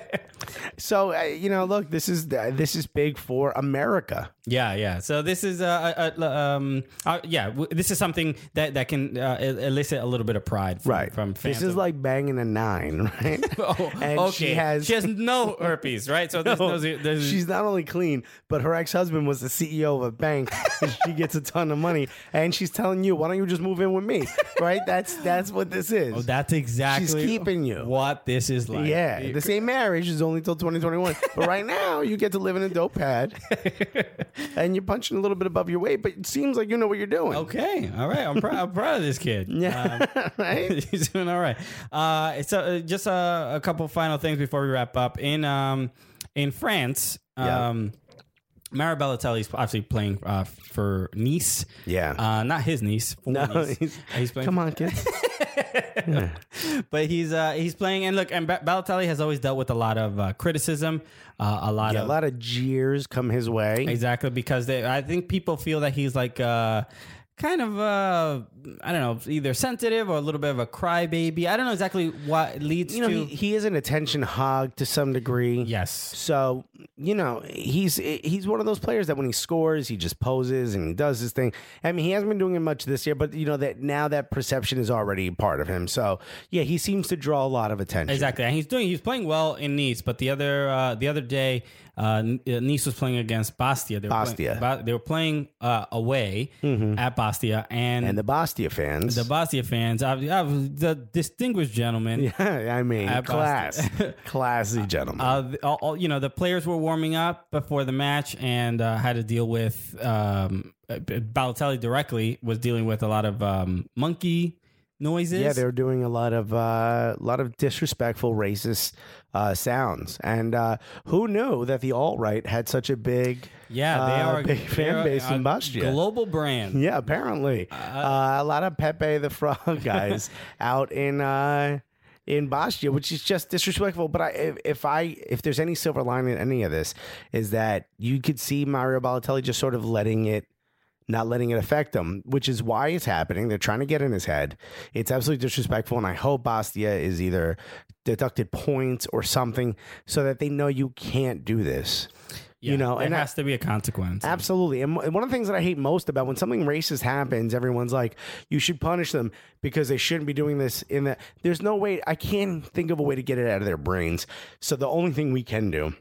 So uh, you know, look, this is this is big for America. Yeah, yeah. So this is uh, uh, uh um uh, yeah, w- this is something that that can uh, el- elicit a little bit of pride from, Right. from fans. This is of- like banging a nine, right? oh, and okay. she has she has no herpes, right? So there's, No, there's, there's, she's not only clean, but her ex-husband was the C E O of a bank, and she gets a ton of money. And she's telling you, "Why don't you just move in with me?" Right? That's that's what this is. oh, that's exactly She's keeping you. what this is like. Yeah, the same marriage is only till twenty twenty-one. But right now, you get to live in a dope pad, and you're punching a little bit above your weight. But it seems like you know what you're doing. Okay, all right. I'm, pr- I'm proud of this kid. Yeah, right. He's doing all right. Uh, so uh, just uh, a couple final things before we wrap up. In um, in France, Yeah. um, Mario Balotelli is obviously playing uh, for Nice. Yeah. uh, not his niece. for No, Nice. he's, He's playing. come on, kids. But he's uh, he's playing, and look, and Ba- Balotelli has always dealt with a lot of uh, criticism, uh, a lot Yeah, a of lot of jeers come his way. exactly because they, I think people feel that he's like. Uh, Kind of, uh, I don't know, either sensitive or a little bit of a crybaby. I don't know exactly what leads You know, to. he, he is an attention hog to some degree. yes, So you know, he's he's one of those players that when he scores, he just poses and he does his thing. I mean, he hasn't been doing it much this year, but you know that now that perception is already part of him. So yeah, he seems to draw a lot of attention. Exactly, and he's doing he's playing well in Nice, but the other uh, the other day, uh, Nice was playing against Bastia. They were Bastia. Playing, they were playing uh, away mm-hmm. at Bastia, and and the Bastia fans, the Bastia fans, uh, the distinguished gentlemen. Yeah, I mean, class, classy gentlemen. Uh, the, all, you know, the players were warming up before the match and uh, had to deal with um, Balotelli directly was dealing with a lot of um, monkey noises. Yeah, they were doing a lot of uh, a lot of disrespectful, racist uh, sounds. And uh, who knew that the alt-right had such a big, yeah, they uh, are big fan are base a in Bastia. Global brand. Yeah, apparently uh, uh, a lot of Pepe the Frog guys out in. Uh, in Bastia, which is just disrespectful. But I, if, if I, if there's any silver lining in any of this, is that you could see Mario Balotelli just sort of letting it, not letting it affect him, which is why it's happening. They're trying to get in his head. It's absolutely disrespectful, and I hope Bastia is either deducted points or something so that they know you can't do this. Yeah, you know, there and has to be a consequence. Absolutely. And one of the things that I hate most about when something racist happens, everyone's like, you should punish them because they shouldn't be doing this in that. There's no way. I can't think of a way to get it out of their brains. So the only thing we can do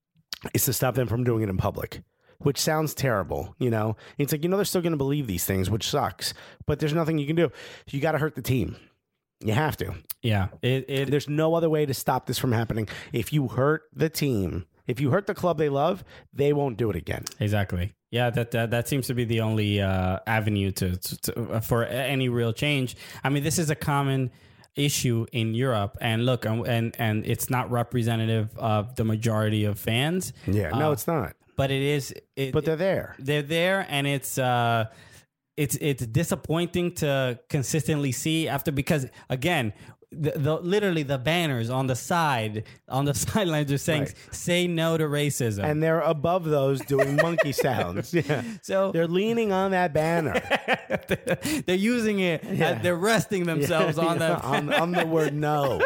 is to stop them from doing it in public, which sounds terrible. You know, it's like, you know, they're still going to believe these things, which sucks, but there's nothing you can do. You got to hurt the team. You have to. Yeah. It, it, there's no other way to stop this from happening. If you hurt the team, if you hurt the club they love, they won't do it again. Exactly. Yeah, that that, that seems to be the only uh, avenue to, to, to for any real change. I mean, this is a common issue in Europe, and look, and and it's not representative of the majority of fans. Yeah, no, uh, it's not. But it is. It, but they're there. They're there, and it's. Uh, it's it's disappointing to consistently see after because again. The, the literally the banners on the side on the sidelines are saying right. say no to racism, and they're above those doing monkey sounds. Yeah, so they're leaning on that banner. They're using it. Yeah. They're resting themselves yeah, on yeah, that on, on the word no.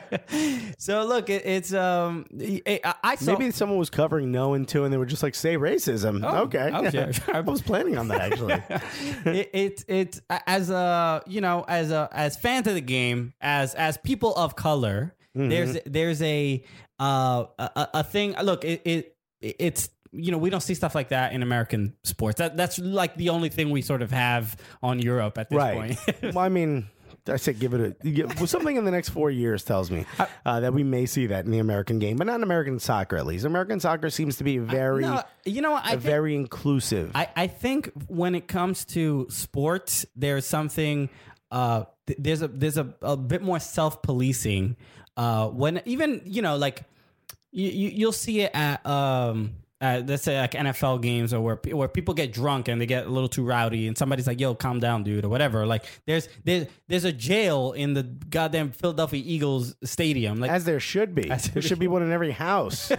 So look, it, it's um. It, I, I saw maybe someone was covering no and two, and they were just like say racism. Oh, okay, oh, yeah. I was planning on that actually. it, it it's as a you know as a as fans of the game as as people of color, mm-hmm. there's there's a uh a, a thing. Look, it, it it's you know we don't see stuff like that in American sports. That that's like the only thing we sort of have on Europe at this right. point. Well, I mean. I said give it a give, well, something in the next four years tells me uh, that we may see that in the American game, but not in American soccer at least. American soccer seems to be very, no, you know, I think, very inclusive. I, I think when it comes to sports, there's something. Uh, th- there's a there's a, a bit more self policing. Uh, when even you know like you, you you'll see it at um. Uh, let's say like N F L games or where where people get drunk and they get a little too rowdy and somebody's like, "Yo, calm down, dude," or whatever. Like there's there's there's a jail in the goddamn Philadelphia Eagles stadium. Like as there should be. There should be one in every house.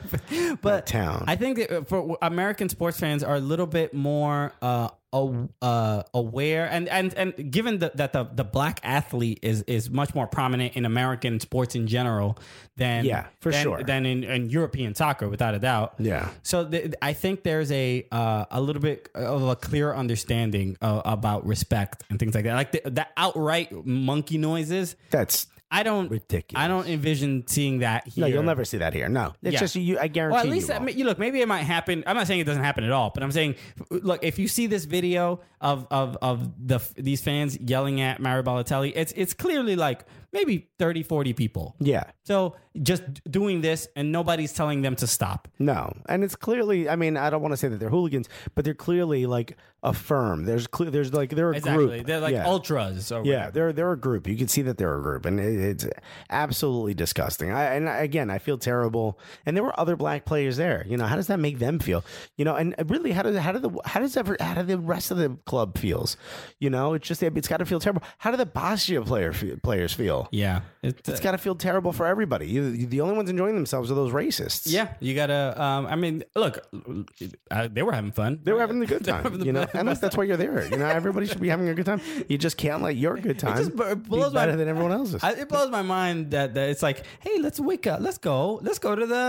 But town. I think that for American sports fans are a little bit more uh, uh, aware and and and given the, that the the black athlete is is much more prominent in American sports in general than yeah for than, sure than in, in European soccer without a doubt. Yeah. So th- I think there's a uh, a little bit of a clear understanding uh, about respect and things like that. Like the, the outright monkey noises. That's I don't ridiculous. I don't envision seeing that here. No, you'll never see that here. No, it's Yeah. just you. I guarantee. Well, at least you, I mean, you look. Maybe it might happen. I'm not saying it doesn't happen at all, but I'm saying, look, if you see this video of of of the these fans yelling at Mario Balotelli, it's it's clearly like maybe thirty, forty people. Yeah. So just doing this and nobody's telling them to stop. No, and it's clearly. I mean, I don't want to say that they're hooligans, but they're clearly like a firm. There's clear. There's like they're a Exactly. group. They're like yeah. ultras. Or Yeah, whatever. they're they're a group. You can see that they're a group, and it, it's absolutely disgusting. I, and again, I feel terrible. And there were other black players there. You know, how does that make them feel? You know, and really, how does how do the how does ever how do the rest of the club feels? You know, it's just it's got to feel terrible. How do the Bastia player players feel? Yeah. It, It's got to feel terrible for everybody. You, you, the only ones enjoying themselves are those racists. Yeah, you gotta. Um, I mean, look, uh, they were having fun. They were having a good time, the you know, best- and look, that's why you're there. You know, everybody should be having a good time. You just can't let your good time just b- be blows my- better than everyone else's. I, it blows my mind that, that it's like, hey, let's wake up, let's go, let's go to the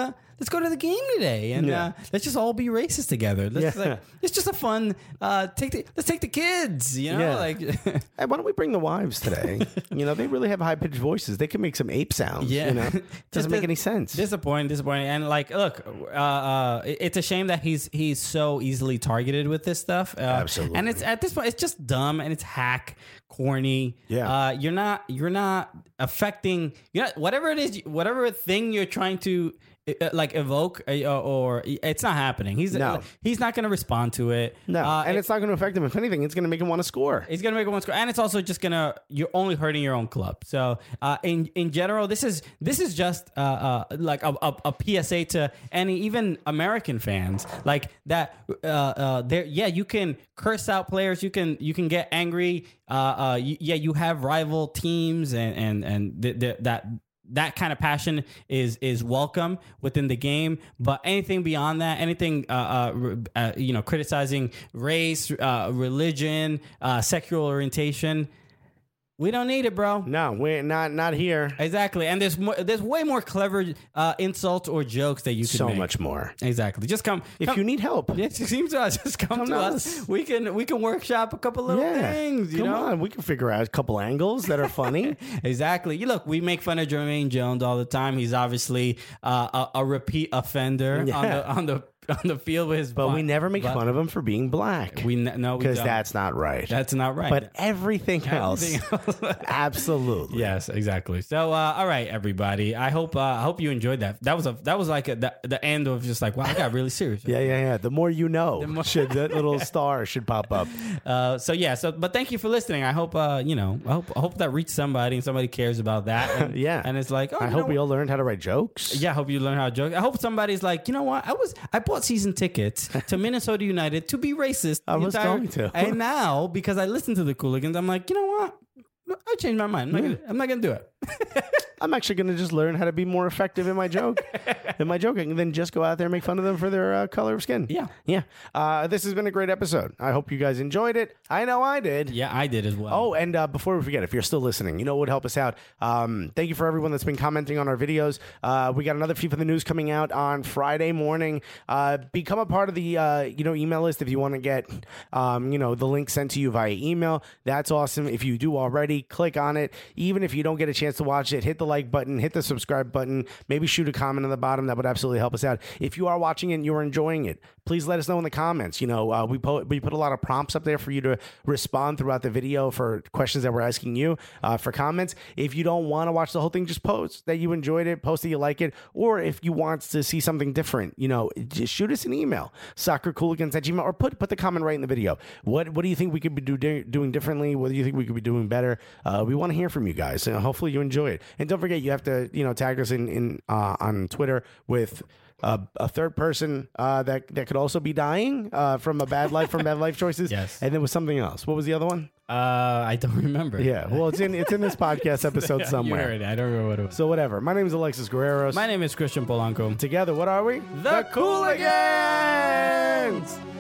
let's go to the game today, and Yeah. uh, let's just all be racist together. Let's, Yeah. like, it's just a fun. Uh, take the let's take the kids. You know, Yeah. like Hey, why don't we bring the wives today? You know, they really have high pitched voices. They can make some ape sounds. Yeah. You know, Just doesn't make dis- any sense. Disappointing, disappointing, and like, look, uh, uh, it- it's a shame that he's he's so easily targeted with this stuff. Uh, Absolutely. and it's at this point, it's just dumb and it's hack, corny. Yeah. uh, you're not you're not affecting. You know, whatever it is, whatever thing you're trying to. Uh, like evoke uh, or it's not happening. He's No. he's not going to respond to it. No, uh, and it's not going to affect him. If anything, it's going to make him want to score. It's gonna make one score, and it's also just gonna you're only hurting your own club. So, uh, in in general, this is this is just uh, uh, like a, a, a P S A to any even American fans like that. Uh, uh, there, yeah, you can curse out players. You can you can get angry. Uh, uh, y- yeah, you have rival teams, and and and th- th- that. That kind of passion is is welcome within the game, but anything beyond that, anything uh, uh, re- uh, you know, criticizing race, uh, religion, uh, sexual orientation, we don't need it, bro. No, we're not not here. Exactly, and there's more, there's way more clever uh, insults or jokes that you can So make. much more. Exactly, just come. If come- you need help, yeah, it seems to us. Just come, Come to to us. us. We can we can workshop a couple little yeah, things. You come know, on, we can figure out a couple angles that are funny. Exactly. You look, we make fun of Jermaine Jones all the time. He's obviously uh, a, a repeat offender on Yeah. the on the on the field with his. But we never make fun of him for being black. We n- no, we because don't. that's not right. That's not right. but everything else, Everything else. absolutely. Yes, exactly. So, uh, all right, everybody. I hope uh, I hope you enjoyed that. That was a that was like a, the the end of just like wow, I got really serious. Yeah, yeah, yeah. The more you know, more- should that little star should pop up. Uh, so yeah. So, but thank you for listening. I hope uh, you know. I hope I hope that reached somebody and somebody cares about that. And, Yeah. And it's like, oh, I you hope know we what? all learned how to write jokes. Yeah, I hope you learn how to joke. I hope somebody's like, you know what? I was I bought season tickets to Minnesota United to be racist. I the was entire- going to. and now because I listened to the Cooligans, I'm like, you know what? I changed my mind. I'm not, gonna, I'm not gonna do it. I'm actually going to just learn how to be more effective in my joke, in my joking, and then just go out there and make fun of them for their uh, color of skin. Yeah. yeah. Uh, this has been a great episode. I hope you guys enjoyed it. I know I did. Yeah, I did as well. Oh, and uh, before we forget, if you're still listening, you know what would help us out? Um, thank you for everyone that's been commenting on our videos. Uh, we got another FIFA the News coming out on Friday morning. Uh, become a part of the uh, you know email list if you want to get um, you know the link sent to you via email. That's awesome. If you do already, click on it. Even if you don't get a chance to watch it, hit the like button, hit the subscribe button. Maybe shoot a comment on the bottom. That would absolutely help us out. If you are watching it and you're enjoying it, please let us know in the comments. You know, uh, we po- we put a lot of prompts up there for you to respond throughout the video for questions that we're asking you uh, for comments. If you don't want to watch the whole thing, just post that you enjoyed it, post that you like it, or if you want to see something different, you know, just shoot us an email, soccercooligans at gmail, or put put the comment right in the video. What what do you think we could be do, doing differently? What do you think we could be doing better? Uh, we want to hear from you guys, and hopefully you enjoy it. And don't forget, you have to you know tag us in in uh, on Twitter with. Uh, a third person uh, that that could also be dying uh, from a bad life from bad life choices. Yes. And there was something else. What was the other one? Uh, I don't remember. Yeah. Well, it's in it's in this podcast episode You somewhere. heard it. I don't remember what it was. So whatever. My name is Alexis Guerreros. My name is Christian Polanco. Together, what are we? The Cooligans!